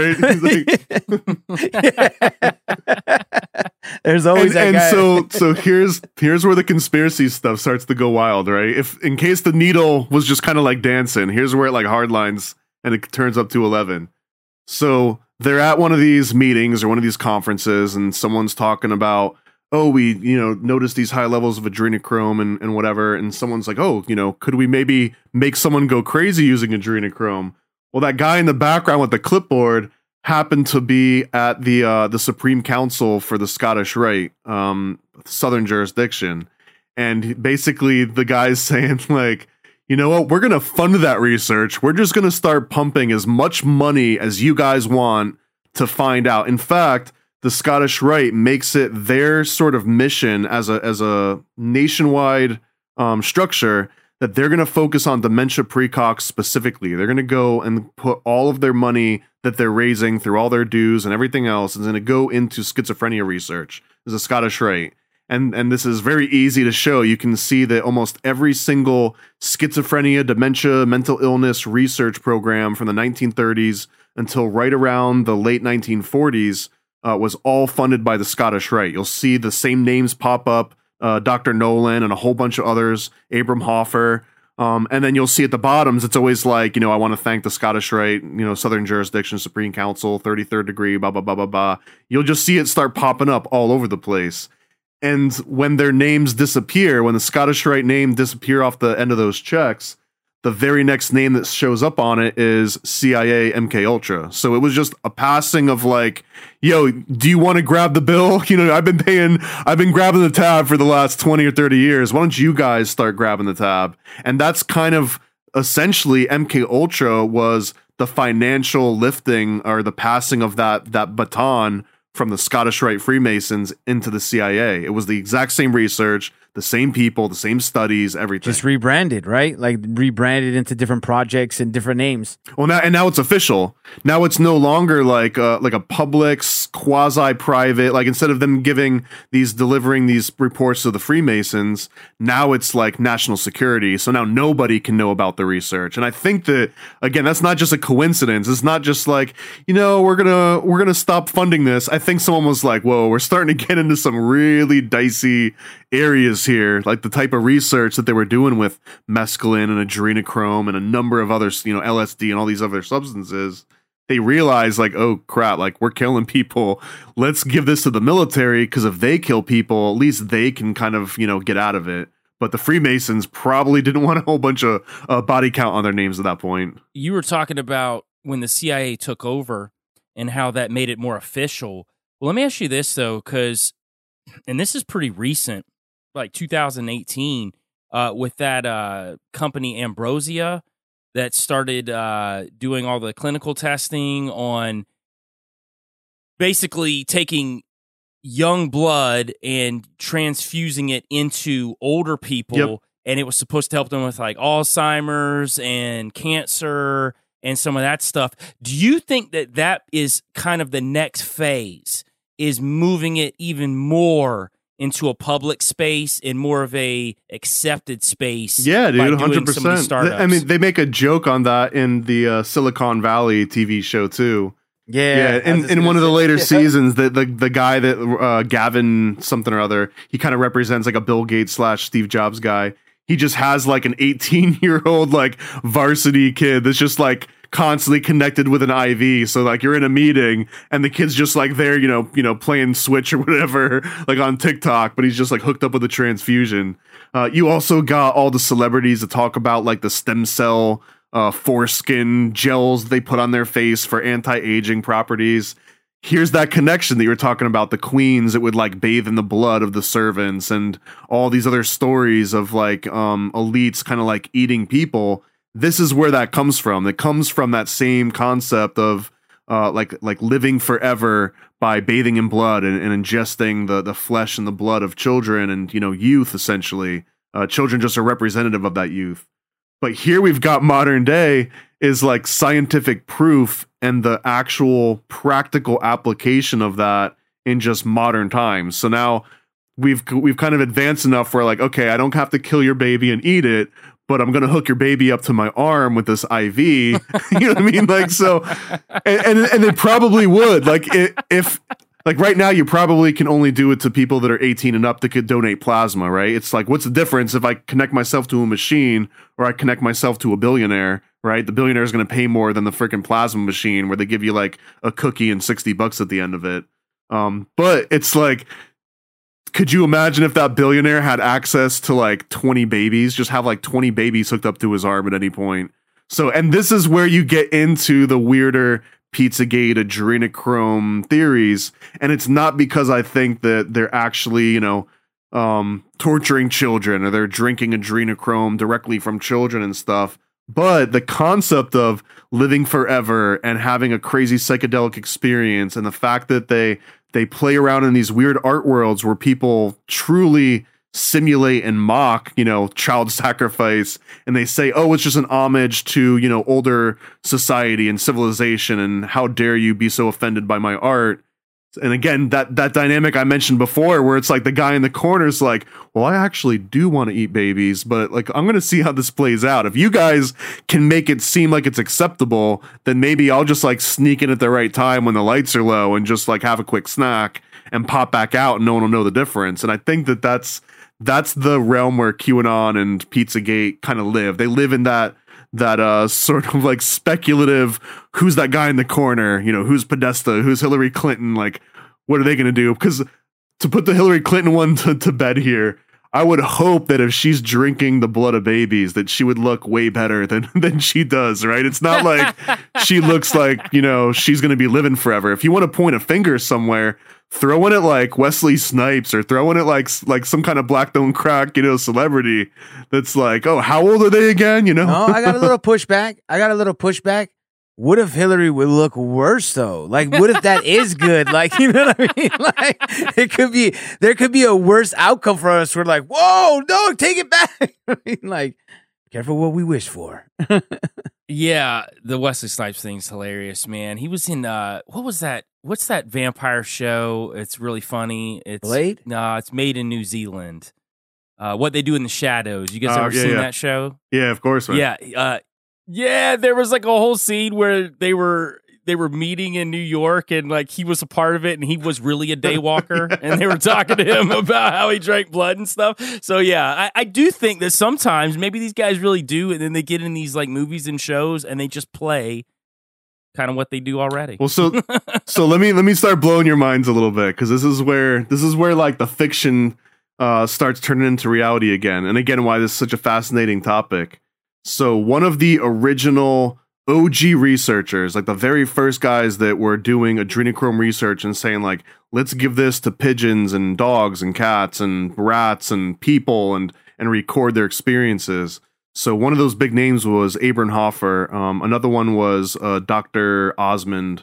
right? There's always that guy. So here's where the conspiracy stuff starts to go wild, right? If in case the needle was just kind of like dancing, here's where it like hardlines and it turns up to 11. So they're at one of these meetings or one of these conferences and someone's talking about, oh, we, noticed these high levels of adrenochrome and whatever. And someone's like, oh, could we maybe make someone go crazy using adrenochrome? Well, that guy in the background with the clipboard happened to be at the Supreme Council for the Scottish Rite, Southern jurisdiction. And basically the guy's saying like, you know what, we're going to fund that research. We're just going to start pumping as much money as you guys want to find out. In fact, the Scottish Rite makes it their sort of mission as a nationwide structure that they're going to focus on dementia precox specifically. They're going to go and put all of their money that they're raising through all their dues and everything else is going to go into schizophrenia research. There's a Scottish Rite. And this is very easy to show. You can see that almost every single schizophrenia, dementia, mental illness research program from the 1930s until right around the late 1940s was all funded by the Scottish Rite. You'll see the same names pop up, Dr. Nolan and a whole bunch of others, Abram Hoffer. And then you'll see at the bottoms, it's always like, I want to thank the Scottish Rite, Southern Jurisdiction, Supreme Council, 33rd degree, blah, blah, blah, blah, blah. You'll just see it start popping up all over the place. And when their names disappear, when the Scottish Rite name disappear off the end of those checks, the very next name that shows up on it is CIA MK Ultra. So it was just a passing of like, yo, do you want to grab the bill? You know, I've been grabbing the tab for the last 20 or 30 years. Why don't you guys start grabbing the tab? And that's kind of essentially MK Ultra was the financial lifting or the passing of that baton from the Scottish Rite Freemasons into the CIA. It was the exact same research, the same people, the same studies, everything. Just rebranded, right? Like rebranded into different projects and different names. Well, now it's official. Now it's no longer like a public quasi-private. Like instead of them delivering these reports to the Freemasons, now it's like national security. So now nobody can know about the research. And I think that again, that's not just a coincidence. It's not just like, you know, we're gonna stop funding this. I think someone was like, whoa, we're starting to get into some really dicey areas here, like the type of research that they were doing with mescaline and adrenochrome and a number of others, you know, LSD and all these other substances. They realized like, oh crap, like we're killing people. Let's give this to the military because if they kill people, at least they can kind of, you know, get out of it. But the Freemasons probably didn't want a whole bunch of body count on their names at that point. You were talking about when the CIA took over and how that made it more official. Well, let me ask you this though, because, and this is pretty recent, like 2018, with that company Ambrosia that started doing all the clinical testing on basically taking young blood and transfusing it into older people. Yep. And it was supposed to help them with like Alzheimer's and cancer and some of that stuff. Do you think that that is kind of the next phase, is moving it even more into a public space and more of a accepted space? Yeah, dude, 100%. I mean, they make a joke on that in the Silicon Valley TV show too. Yeah. In one of the later seasons, the guy that Gavin something or other, he kind of represents like a Bill Gates / Steve Jobs guy. He just has like an 18-year-old like varsity kid that's just like constantly connected with an IV. So like you're in a meeting and the kid's just like there, you know, playing Switch or whatever, like on TikTok, but he's just like hooked up with a transfusion. You also got all the celebrities that talk about like the stem cell foreskin gels they put on their face for anti-aging properties. Here's that connection that you were talking about, the queens that would like bathe in the blood of the servants and all these other stories of like elites kind of like eating people. This is where that comes from. It comes from that same concept of like living forever by bathing in blood and ingesting the flesh and the blood of children and, you know, youth, essentially. Children just are representative of that youth. But here we've got modern day is like scientific proof and the actual practical application of that in just modern times. So now we've kind of advanced enough where like, okay, I don't have to kill your baby and eat it, but I'm going to hook your baby up to my arm with this IV. You know what I mean? Like, so, and they probably would like if like right now, you probably can only do it to people that are 18 and up that could donate plasma, right? It's like, what's the difference if I connect myself to a machine or I connect myself to a billionaire, right? The billionaire is going to pay more than the freaking plasma machine where they give you like a cookie and $60 at the end of it. But it's like, could you imagine if that billionaire had access to like 20 babies, just have like 20 babies hooked up to his arm at any point? So, and this is where you get into the weirder Pizzagate, adrenochrome theories, and it's not because I think that they're actually, you know, torturing children or they're drinking adrenochrome directly from children and stuff, but the concept of living forever and having a crazy psychedelic experience and the fact that they play around in these weird art worlds where people truly simulate and mock, you know, child sacrifice, and they say, oh, it's just an homage to, you know, older society and civilization, and how dare you be so offended by my art. And again, that dynamic I mentioned before, where it's like the guy in the corner is like, well, I actually do want to eat babies, but like I'm gonna see how this plays out. If you guys can make it seem like it's acceptable, then maybe I'll just like sneak in at the right time when the lights are low and just like have a quick snack and pop back out and no one will know the difference. And I think that's the realm where QAnon and Pizzagate kind of live. They live in that sort of like speculative, who's that guy in the corner, you know, who's Podesta, who's Hillary Clinton, like what are they going to do? Because to put the Hillary Clinton one to bed here, I would hope that if she's drinking the blood of babies, that she would look way better than she does, right? It's not like she looks like, she's going to be living forever. If you want to point a finger somewhere, throw in it like Wesley Snipes, or throw in it like some kind of black don't crack, celebrity that's like, oh, how old are they again? No, I got a little pushback. What if Hillary would look worse though? Like, what if that is good? Like, you know what I mean? Like, there could be a worse outcome for us. We're like, whoa, no, take it back. I mean, like, careful what we wish for. Yeah, the Wesley Snipes thing's hilarious, man. He was in what was that? What's that vampire show? It's really funny. It's Blade? No, it's made in New Zealand. What They Do in the Shadows. You guys ever seen that show? Yeah, of course, man. Yeah, there was like a whole scene where they were meeting in New York, and like he was a part of it, and he was really a daywalker, and they were talking to him about how he drank blood and stuff. So yeah, I do think that sometimes maybe these guys really do, and then they get in these like movies and shows, and they just play kind of what they do already. Well, so let me start blowing your minds a little bit, because this is where like the fiction starts turning into reality again, and again, why this is such a fascinating topic. So one of the original OG researchers, like the very first guys that were doing adrenochrome research and saying like, let's give this to pigeons and dogs and cats and rats and people and record their experiences. So one of those big names was Abram Hoffer. Another one was Dr. Osmond.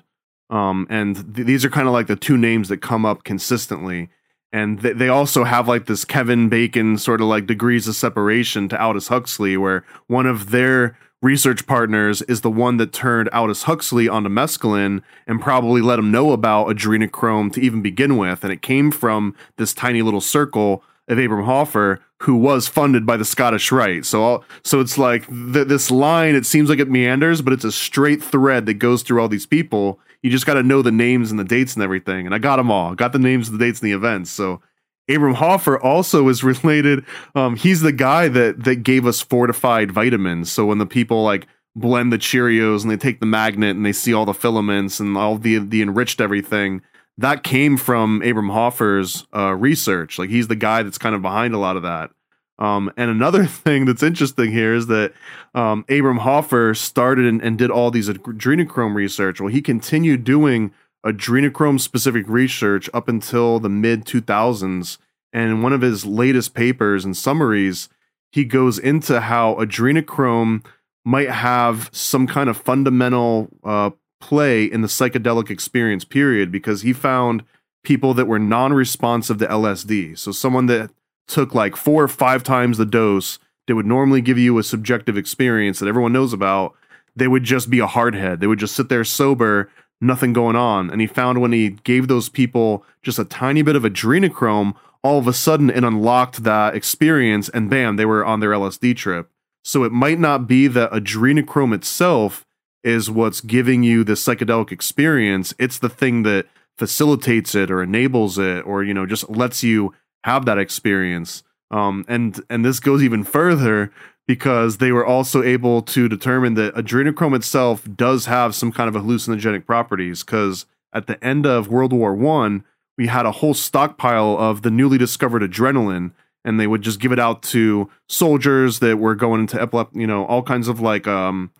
And these are kind of like the two names that come up consistently. And they also have like this Kevin Bacon sort of like degrees of separation to Aldous Huxley, where one of their research partners is the one that turned Aldous Huxley onto mescaline and probably let him know about adrenochrome to even begin with. And it came from this tiny little circle of Abram Hoffer, who was funded by the Scottish Rite. So it's like this line, it seems like it meanders, but it's a straight thread that goes through all these people. You just got to know the names and the dates and everything. And I got them all. Got the names, the dates, and the events. So Abram Hoffer also is related. He's the guy that gave us fortified vitamins. So when the people like blend the Cheerios and they take the magnet and they see all the filaments and all the enriched everything, that came from Abram Hoffer's research. Like, he's the guy that's kind of behind a lot of that. And another thing that's interesting here is that Abram Hoffer started and did all these adrenochrome research. Well, he continued doing adrenochrome specific research up until the mid 2000s. And in one of his latest papers and summaries, he goes into how adrenochrome might have some kind of fundamental play in the psychedelic experience period, because he found people that were non-responsive to LSD. So someone that took like 4 or 5 times the dose that would normally give you a subjective experience that everyone knows about, they would just be a hardhead. They would just sit there sober, nothing going on. And he found when he gave those people just a tiny bit of adrenochrome, all of a sudden it unlocked that experience, and bam, they were on their LSD trip. So it might not be that adrenochrome itself is what's giving you the psychedelic experience. It's the thing that facilitates it or enables it, or, just lets you have that experience. And this goes even further, because they were also able to determine that adrenochrome itself does have some kind of hallucinogenic properties, because at the end of World War I, we had a whole stockpile of the newly discovered adrenaline, and they would just give it out to soldiers that were going into epilepsy, all kinds of like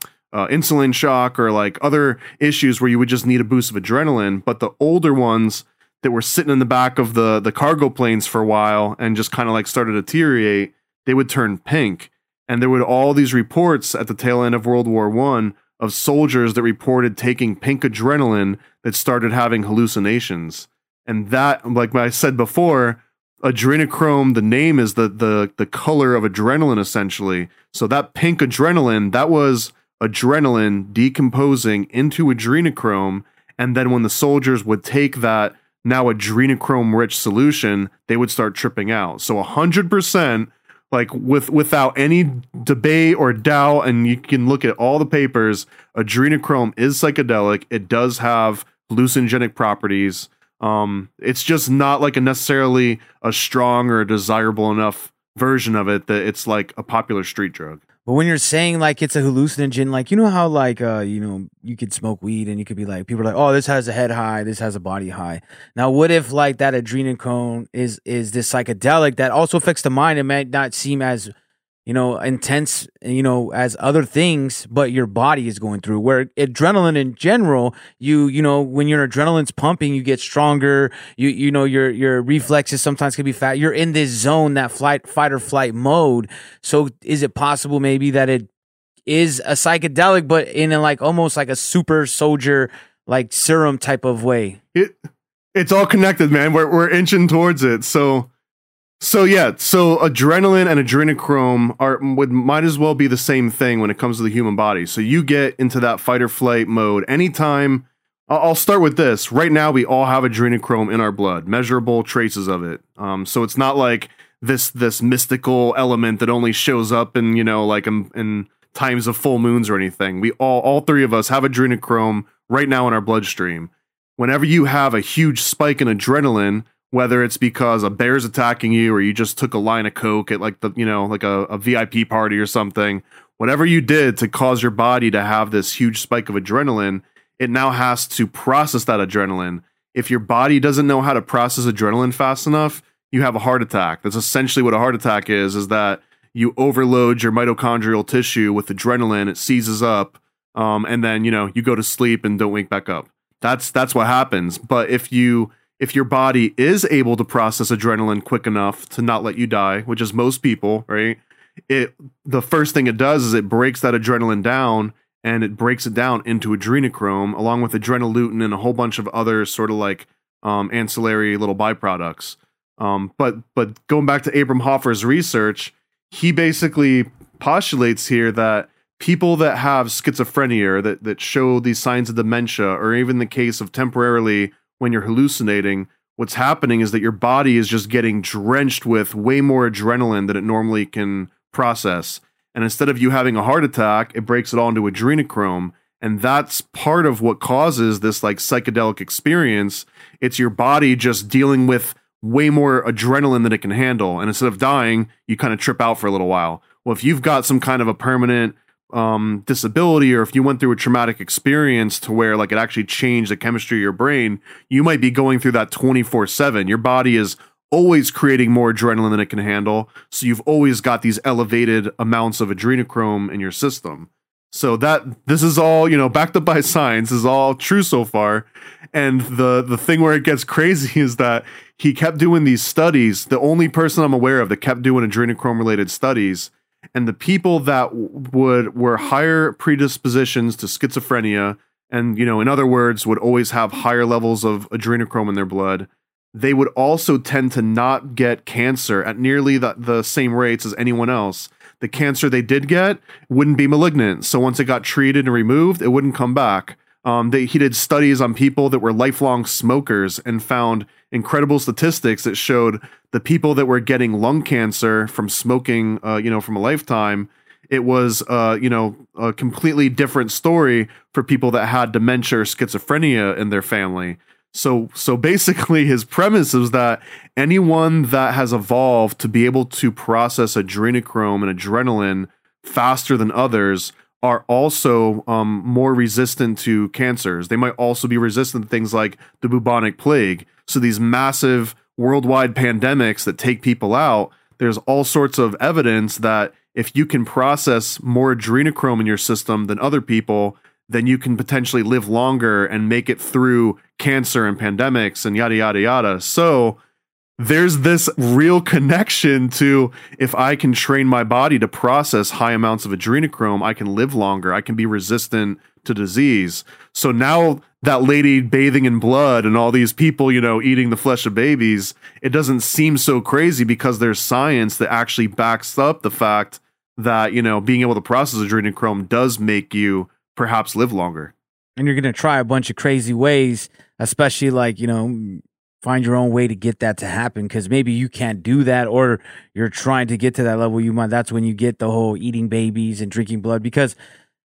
insulin shock or like other issues where you would just need a boost of adrenaline. But the older ones that were sitting in the back of the cargo planes for a while and just kind of like started to deteriorate, they would turn pink. And there would all these reports at the tail end of World War I of soldiers that reported taking pink adrenaline that started having hallucinations. And that, like I said before, adrenochrome, the name is the color of adrenaline, essentially. So that pink adrenaline, that was adrenaline decomposing into adrenochrome. And then when the soldiers would take that now adrenochrome rich solution, they would start tripping out. So 100%, like without any debate or doubt, and you can look at all the papers, adrenochrome is psychedelic. It does have hallucinogenic properties. It's just not like necessarily a strong or desirable enough version of it that it's like a popular street drug. But when you're saying like it's a hallucinogen, like, you know how like, you could smoke weed and you could be like, people are like, oh, this has a head high, this has a body high. Now, what if like that adrenochrome is this psychedelic that also affects the mind? It might not seem as, intense, as other things, but your body is going through. Where adrenaline in general, when your adrenaline's pumping, you get stronger. Your reflexes sometimes can be fat. You're in this zone, that fight or flight mode. So is it possible maybe that it is a psychedelic, but in a, like almost like a super soldier, like serum type of way? It's all connected, man. We're inching towards it. So adrenaline and adrenochrome might as well be the same thing when it comes to the human body. So you get into that fight or flight mode anytime. I'll start with this. Right now, we all have adrenochrome in our blood, measurable traces of it. So it's not like this mystical element that only shows up in in times of full moons or anything. We all three of us have adrenochrome right now in our bloodstream. Whenever you have a huge spike in adrenaline, whether it's because a bear's attacking you or you just took a line of coke at like a VIP party or something, whatever you did to cause your body to have this huge spike of adrenaline, it now has to process that adrenaline. If your body doesn't know how to process adrenaline fast enough, you have a heart attack. That's essentially what a heart attack is that you overload your mitochondrial tissue with adrenaline, it seizes up, and then you go to sleep and don't wake back up. That's what happens. But if your body is able to process adrenaline quick enough to not let you die, which is most people, right? The first thing it does is it breaks that adrenaline down, and it breaks it down into adrenochrome along with adrenolutin and a whole bunch of other sort of like ancillary little byproducts. But going back to Abram Hoffer's research, he basically postulates here that people that have schizophrenia or that show these signs of dementia, or even the case of temporarily when you're hallucinating, what's happening is that your body is just getting drenched with way more adrenaline than it normally can process. And instead of you having a heart attack, it breaks it all into adrenochrome. And that's part of what causes this like psychedelic experience. It's your body just dealing with way more adrenaline than it can handle. And instead of dying, you kind of trip out for a little while. Well, if you've got some kind of a permanent disability, or if you went through a traumatic experience to where like it actually changed the chemistry of your brain, you might be going through that 24/7. Your body is always creating more adrenaline than it can handle, so you've always got these elevated amounts of adrenochrome in your system. So this is all backed up by science, is all true so far. And the thing where it gets crazy is that he kept doing these studies. The only person I'm aware of that kept doing adrenochrome related studies. And the people that were higher predispositions to schizophrenia, and in other words, would always have higher levels of adrenochrome in their blood, they would also tend to not get cancer at nearly the same rates as anyone else. The cancer they did get wouldn't be malignant, so once it got treated and removed, it wouldn't come back. He did studies on people that were lifelong smokers and found incredible statistics that showed the people that were getting lung cancer from smoking, from a lifetime, it was, a completely different story for people that had dementia or schizophrenia in their family. So basically his premise is that anyone that has evolved to be able to process adrenochrome and adrenaline faster than others are also more resistant to cancers. They might also be resistant to things like the bubonic plague. So these massive worldwide pandemics that take people out, there's all sorts of evidence that if you can process more adrenochrome in your system than other people, then you can potentially live longer and make it through cancer and pandemics and yada, yada, yada. So there's this real connection to, if I can train my body to process high amounts of adrenochrome, I can live longer. I can be resistant to disease. So now that lady bathing in blood and all these people, eating the flesh of babies, it doesn't seem so crazy because there's science that actually backs up the fact that, being able to process adrenochrome does make you perhaps live longer. And you're going to try a bunch of crazy ways, especially like, find your own way to get that to happen, because maybe you can't do that, or you're trying to get to that level. That's when you get the whole eating babies and drinking blood, because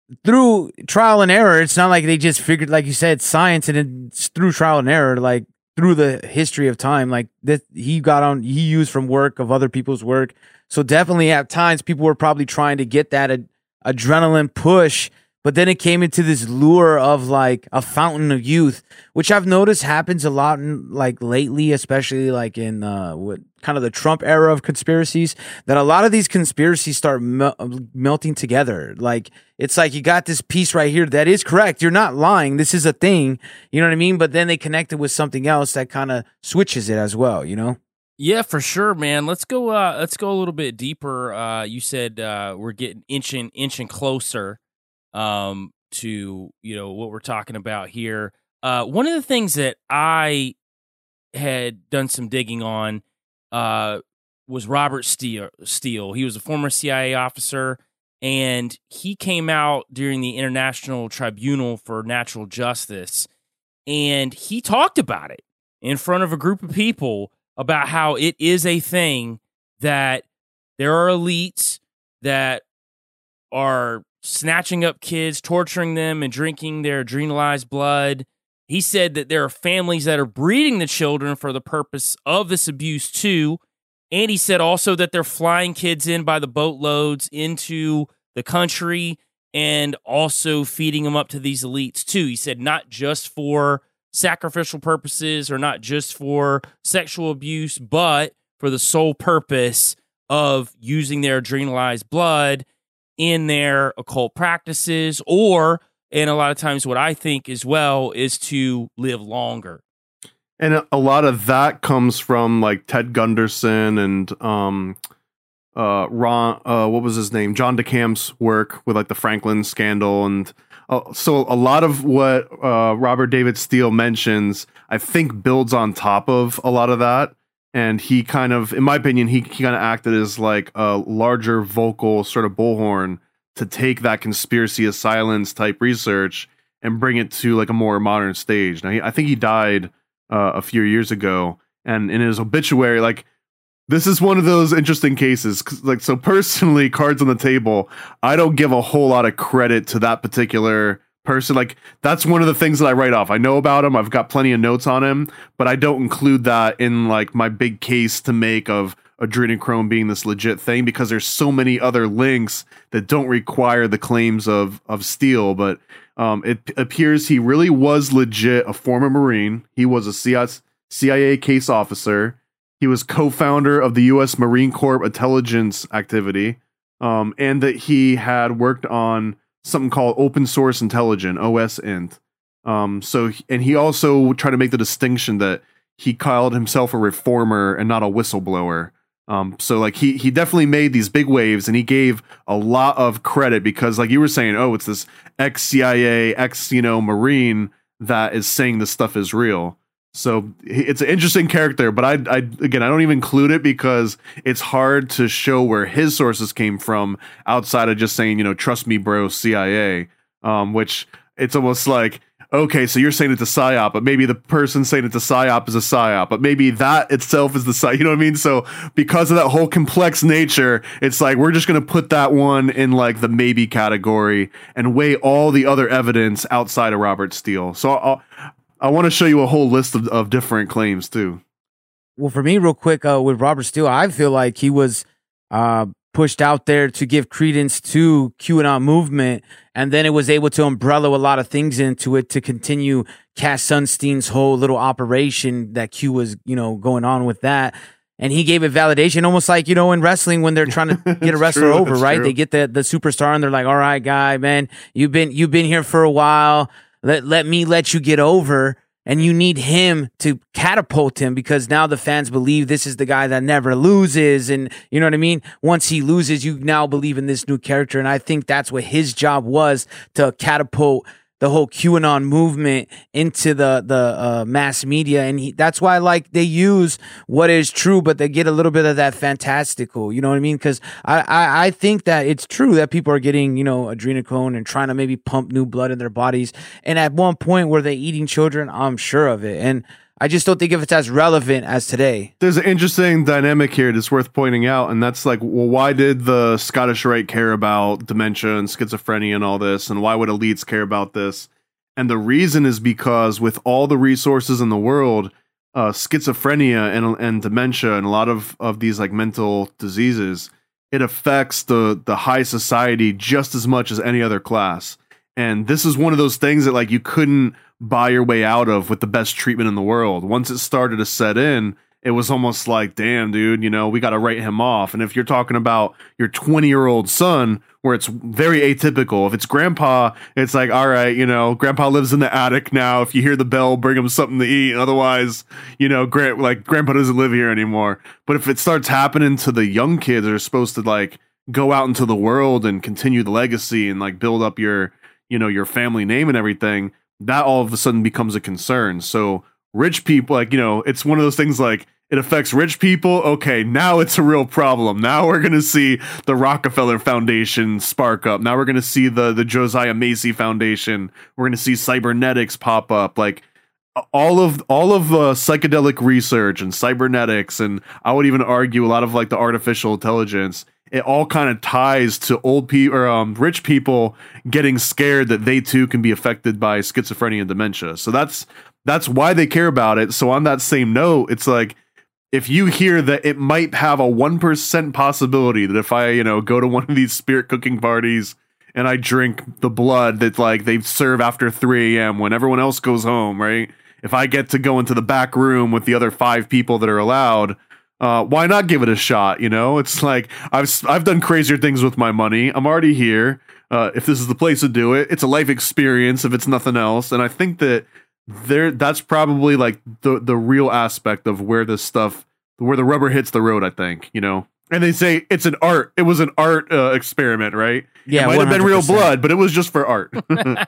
through trial and error, it's not like they just figured, like you said, science, and it's through trial and error. Like through the history of time. Like that, he used from work of other people's work. So definitely at times people were probably trying to get that adrenaline push, but then it came into this lure of like a fountain of youth, which I've noticed happens a lot in, like lately, especially like in what kind of the Trump era of conspiracies, that a lot of these conspiracies start melting together. Like it's like you got this piece right here that is correct. You're not lying. This is a thing. You know what I mean? But then they connect it with something else that kind of switches it as well, you know? Yeah, for sure, man. Let's go a little bit deeper. You said we're getting inching closer to, you know, what we're talking about here. One of the things that I had done some digging on was Robert Steele. He was a former CIA officer, and he came out during the International Tribunal for Natural Justice, and he talked about it in front of a group of people about how it is a thing that there are elites that are snatching up kids, torturing them, and drinking their adrenalized blood. He said that there are families that are breeding the children for the purpose of this abuse too. And he said also that they're flying kids in by the boatloads into the country and also feeding them up to these elites too. He said not just for sacrificial purposes or not just for sexual abuse, but for the sole purpose of using their adrenalized blood in their occult practices, or, and a lot of times what I think as well, is to live longer. And a lot of that comes from like Ted Gunderson and Ron, what was his name? John DeCamp's work with like the Franklin scandal. And so a lot of what Robert David Steele mentions, I think builds on top of a lot of that. And he kind of, in my opinion, he kind of acted as like a larger vocal sort of bullhorn to take that conspiracy of silence type research and bring it to like a more modern stage. Now, I think he died a few years ago, and in his obituary, like, this is one of those interesting cases. Like, so personally, cards on the table, I don't give a whole lot of credit to that particular person. Like, that's one of the things that I write off. I know about him. I've got plenty of notes on him, but I don't include that in like my big case to make of adrenochrome being this legit thing, because there's so many other links that don't require the claims of Steele. But it appears he really was legit a former Marine. He was a CIA case officer. He was co-founder of the U.S. Marine Corps intelligence activity, and that he had worked on something called open source intelligence, OSINT. And he also tried to make the distinction that he called himself a reformer and not a whistleblower. So like he definitely made these big waves, and he gave a lot of credit because, like you were saying, oh, it's this ex-CIA, Marine that is saying this stuff is real. So it's an interesting character, but I don't even include it because it's hard to show where his sources came from outside of just saying, trust me, bro, CIA, which it's almost like, okay, so you're saying it's a psyop, but maybe the person saying it's a psyop is a psyop, but maybe that itself is the psyop, you know what I mean? So because of that whole complex nature, it's like, we're just going to put that one in like the maybe category and weigh all the other evidence outside of Robert Steele. So I want to show you a whole list of different claims too. Well, for me, real quick, with Robert Steele, I feel like he was pushed out there to give credence to QAnon movement, and then it was able to umbrella a lot of things into it to continue Cass Sunstein's whole little operation that Q was, going on with that. And he gave it validation, almost like, in wrestling when they're trying to get a wrestler over, right? True. They get the superstar and they're like, all right, guy, man, you've been here for a while. Let me let you get over, and you need him to catapult him because now the fans believe this is the guy that never loses, and you know what I mean? Once he loses, you now believe in this new character, and I think that's what his job was, to catapult the whole QAnon movement into the mass media, and that's why they use what is true, but they get a little bit of that fantastical, you know what I mean? Because I think that it's true that people are getting adrenochrome and trying to maybe pump new blood in their bodies, and at one point were they eating children? I'm sure of it, and I just don't think if it's as relevant as today. There's an interesting dynamic here that's worth pointing out, and that's like, well, why did the Scottish Rite care about dementia and schizophrenia and all this, and why would elites care about this? And the reason is because with all the resources in the world, schizophrenia and dementia and a lot of these like mental diseases, it affects the high society just as much as any other class. And this is one of those things that like you couldn't buy your way out of with the best treatment in the world. Once it started to set in, it was almost like, damn, dude, you know, we got to write him off. And if you're talking about your 20-year-old son, where it's very atypical, if it's grandpa, it's like, all right, you know, grandpa lives in the attic now. If you hear the bell, bring him something to eat. Otherwise, you know, grandpa doesn't live here anymore. But if it starts happening to the young kids that are supposed to like go out into the world and continue the legacy and like build up your, you know, your family name and everything, that all of a sudden becomes a concern. So rich people, like, you know, it's one of those things like, it affects rich people. Okay, now it's a real problem. Now we're going to see the Rockefeller Foundation spark up. Now we're going to see the Josiah Macy Foundation. We're going to see cybernetics pop up. Like all of psychedelic research and cybernetics, and I would even argue a lot of like the artificial intelligence. It all kind of ties to old people or rich people getting scared that they too can be affected by schizophrenia and dementia. So that's why they care about it. So on that same note, it's like, if you hear that it might have a 1% possibility that if I, you know, go to one of these spirit cooking parties and I drink the blood that like they serve after 3 a.m. when everyone else goes home, right? If I get to go into the back room with the other 5 people that are allowed, why not give it a shot? You know, it's like I've done crazier things with my money. I'm already here. If this is the place to do it, it's a life experience if it's nothing else. And I think that's probably like the real aspect of where this stuff, where the rubber hits the road, I think, you know. And they say it was an art experiment, right? Yeah, it might have been real 100%. blood, but it was just for art.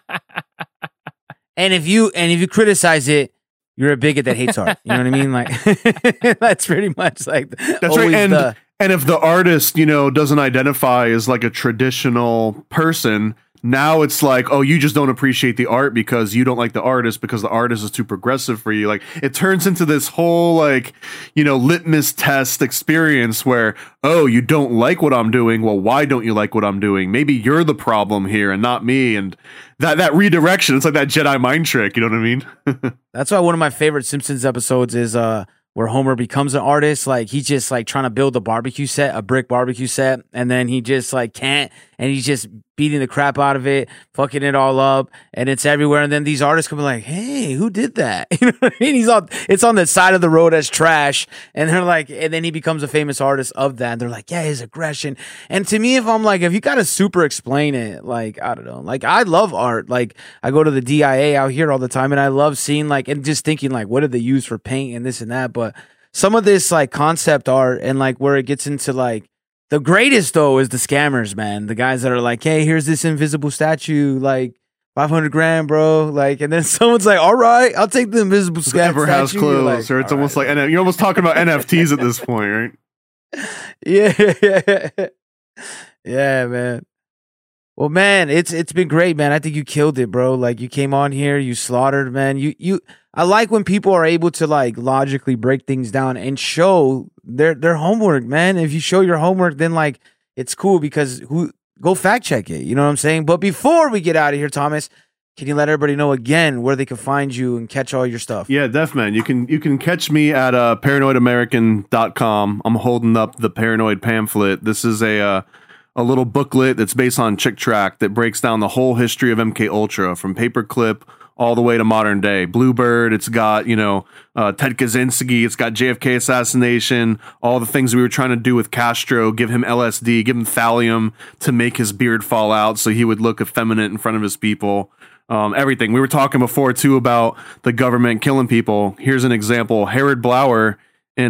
And if you criticize it, you're a bigot that hates art. You know what I mean? Like that's pretty much like That's right. And if the artist, you know, doesn't identify as like a traditional person, now it's like, oh, you just don't appreciate the art because you don't like the artist because the artist is too progressive for you. Like it turns into this whole like, you know, litmus test experience where, oh, you don't like what I'm doing. Well, why don't you like what I'm doing? Maybe you're the problem here and not me. And that redirection, it's like that Jedi mind trick. You know what I mean? That's why one of my favorite Simpsons episodes is where Homer becomes an artist. Like he's just like trying to build a brick barbecue set, and then he just like can't, and he's just beating the crap out of it, fucking it all up, and it's everywhere. And then these artists come like, hey, who did that? You know what I mean? It's on the side of the road as trash, and they're like, and then he becomes a famous artist of that. And they're like, yeah, his aggression. And to me, if you gotta super explain it, like, I don't know, like I love art. Like I go to the DIA out here all the time, and I love seeing like, and just thinking like, what did they use for paint and this and that? But some of this like concept art and like where it gets into like, the greatest though is the scammers, man. The guys that are like, hey, here's this invisible statue, like $500,000, bro. Like, and then someone's like, all right, I'll take the invisible statue. House clothes, like, or it's almost like, you're almost talking about NFTs at this point, right? Yeah. Yeah, man. Well, man, it's been great, man. I think you killed it, bro. Like you came on here, you slaughtered, man. I like when people are able to like logically break things down and show their homework, man. If you show your homework, then like it's cool because go fact check it. You know what I'm saying? But before we get out of here, Thomas, can you let everybody know again where they can find you and catch all your stuff? Yeah, Def Man. You can catch me at paranoidamerican.com. I'm holding up the Paranoid pamphlet. This is a little booklet that's based on Chick Tract that breaks down the whole history of MK Ultra from paperclip all the way to modern day. Bluebird, it's got, you know, Ted Kaczynski, it's got JFK assassination, all the things we were trying to do with Castro, give him LSD, give him thallium to make his beard fall out so he would look effeminate in front of his people. Everything. We were talking before, too, about the government killing people. Here's an example. Herod Blauer, in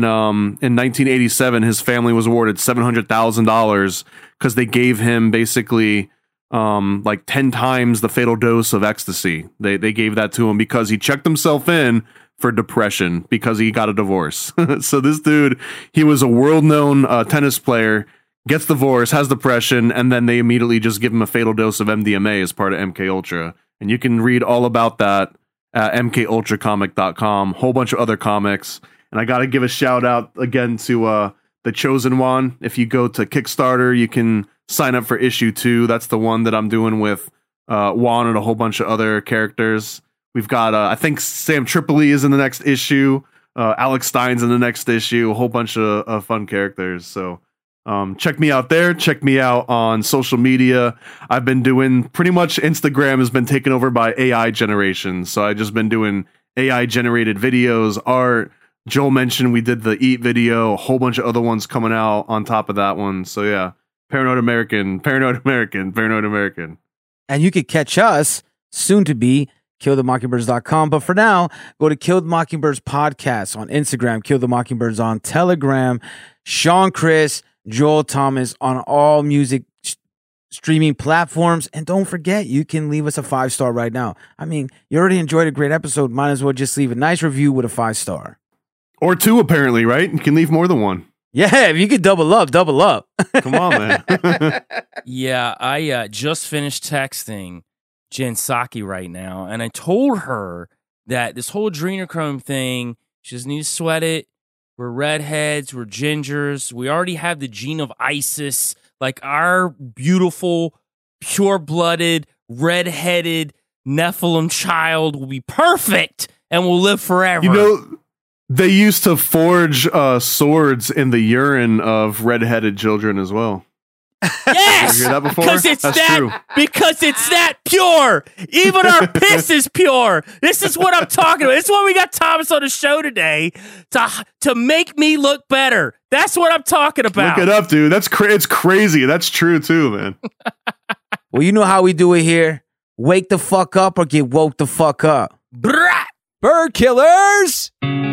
1987, his family was awarded $700,000 because they gave him basically like 10 times the fatal dose of ecstasy. They gave that to him because he checked himself in for depression because he got a divorce. So this dude, he was a world-known tennis player, gets divorced, has depression, and then they immediately just give him a fatal dose of MDMA as part of MK Ultra. And you can read all about that at mkultracomic.com, whole bunch of other comics. And I got to give a shout out again to The Chosen One. If you go to Kickstarter, you can sign up for issue 2. That's the one that I'm doing with Juan and a whole bunch of other characters. We've got, I think Sam Tripoli is in the next issue. Alex Stein's in the next issue. A whole bunch of fun characters. So check me out there. Check me out on social media. I've been doing pretty much Instagram has been taken over by AI generation. So I've just been doing AI generated videos, art. Joel mentioned we did the Eat video, a whole bunch of other ones coming out on top of that one. So yeah, Paranoid American. And you could catch us soon to be killthemockingbirds.com. But for now, go to Kill the Mockingbirds podcast on Instagram, Kill the Mockingbirds on Telegram, Sean Chris, Joel Thomas on all music streaming platforms. And don't forget, you can leave us a 5-star right now. I mean, you already enjoyed a great episode. Might as well just leave a nice review with a 5-star. Or 2, apparently, right? You can leave more than 1. Yeah, if you could double up. Come on, man. Yeah, I just finished texting Jen Psaki right now, and I told her that this whole adrenochrome thing, she doesn't need to sweat it. We're redheads, we're gingers. We already have the gene of Isis. Like, our beautiful, pure-blooded, redheaded Nephilim child will be perfect and will live forever. You know, they used to forge swords in the urine of redheaded children as well. Yes, you hear that before? Because it's that pure. Even our piss is pure. This is what I'm talking about. This is why we got Thomas on the show today to make me look better. That's what I'm talking about. Look it up, dude. It's crazy. That's true too, man. Well, you know how we do it here. Wake the fuck up or get woke the fuck up. Brat. Bird killers.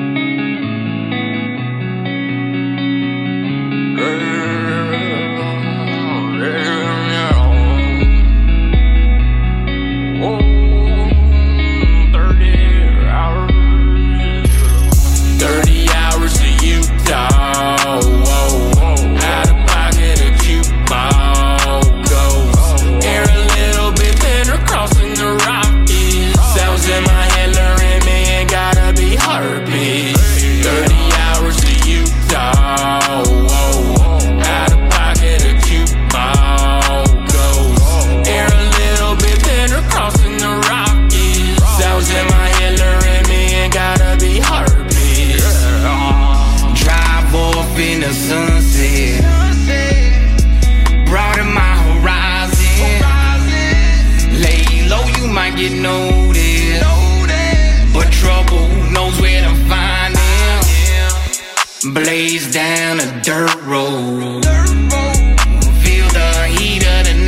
Get noticed, but trouble knows where to find him. Blaze down a dirt road, feel the heat of the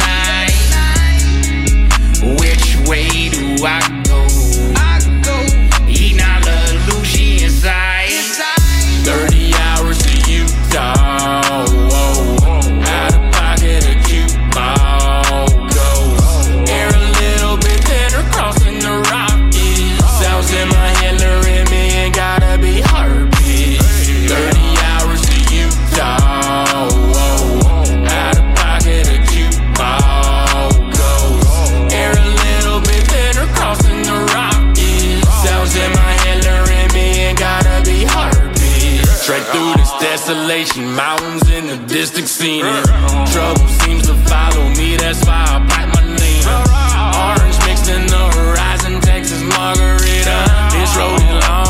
night. Which way do I go? He not a Lucy inside. 30 hours to Utah. Out of pocket a cute ball goes. Air a little bit thinner, crossing the Rockies. Sounds in my head, luring me, ain't gotta be heartbeat. 30 hours to Utah. Out of pocket a cute ball goes. Air a little bit thinner, crossing the Rockies. Sounds in my head, luring me, ain't gotta be heartbeat. Straight through this desolation, mountains in the distance seen it. Trouble seems to follow me, that's why I bite my name. Orange mixed in the horizon, Texas margarita. This road is long.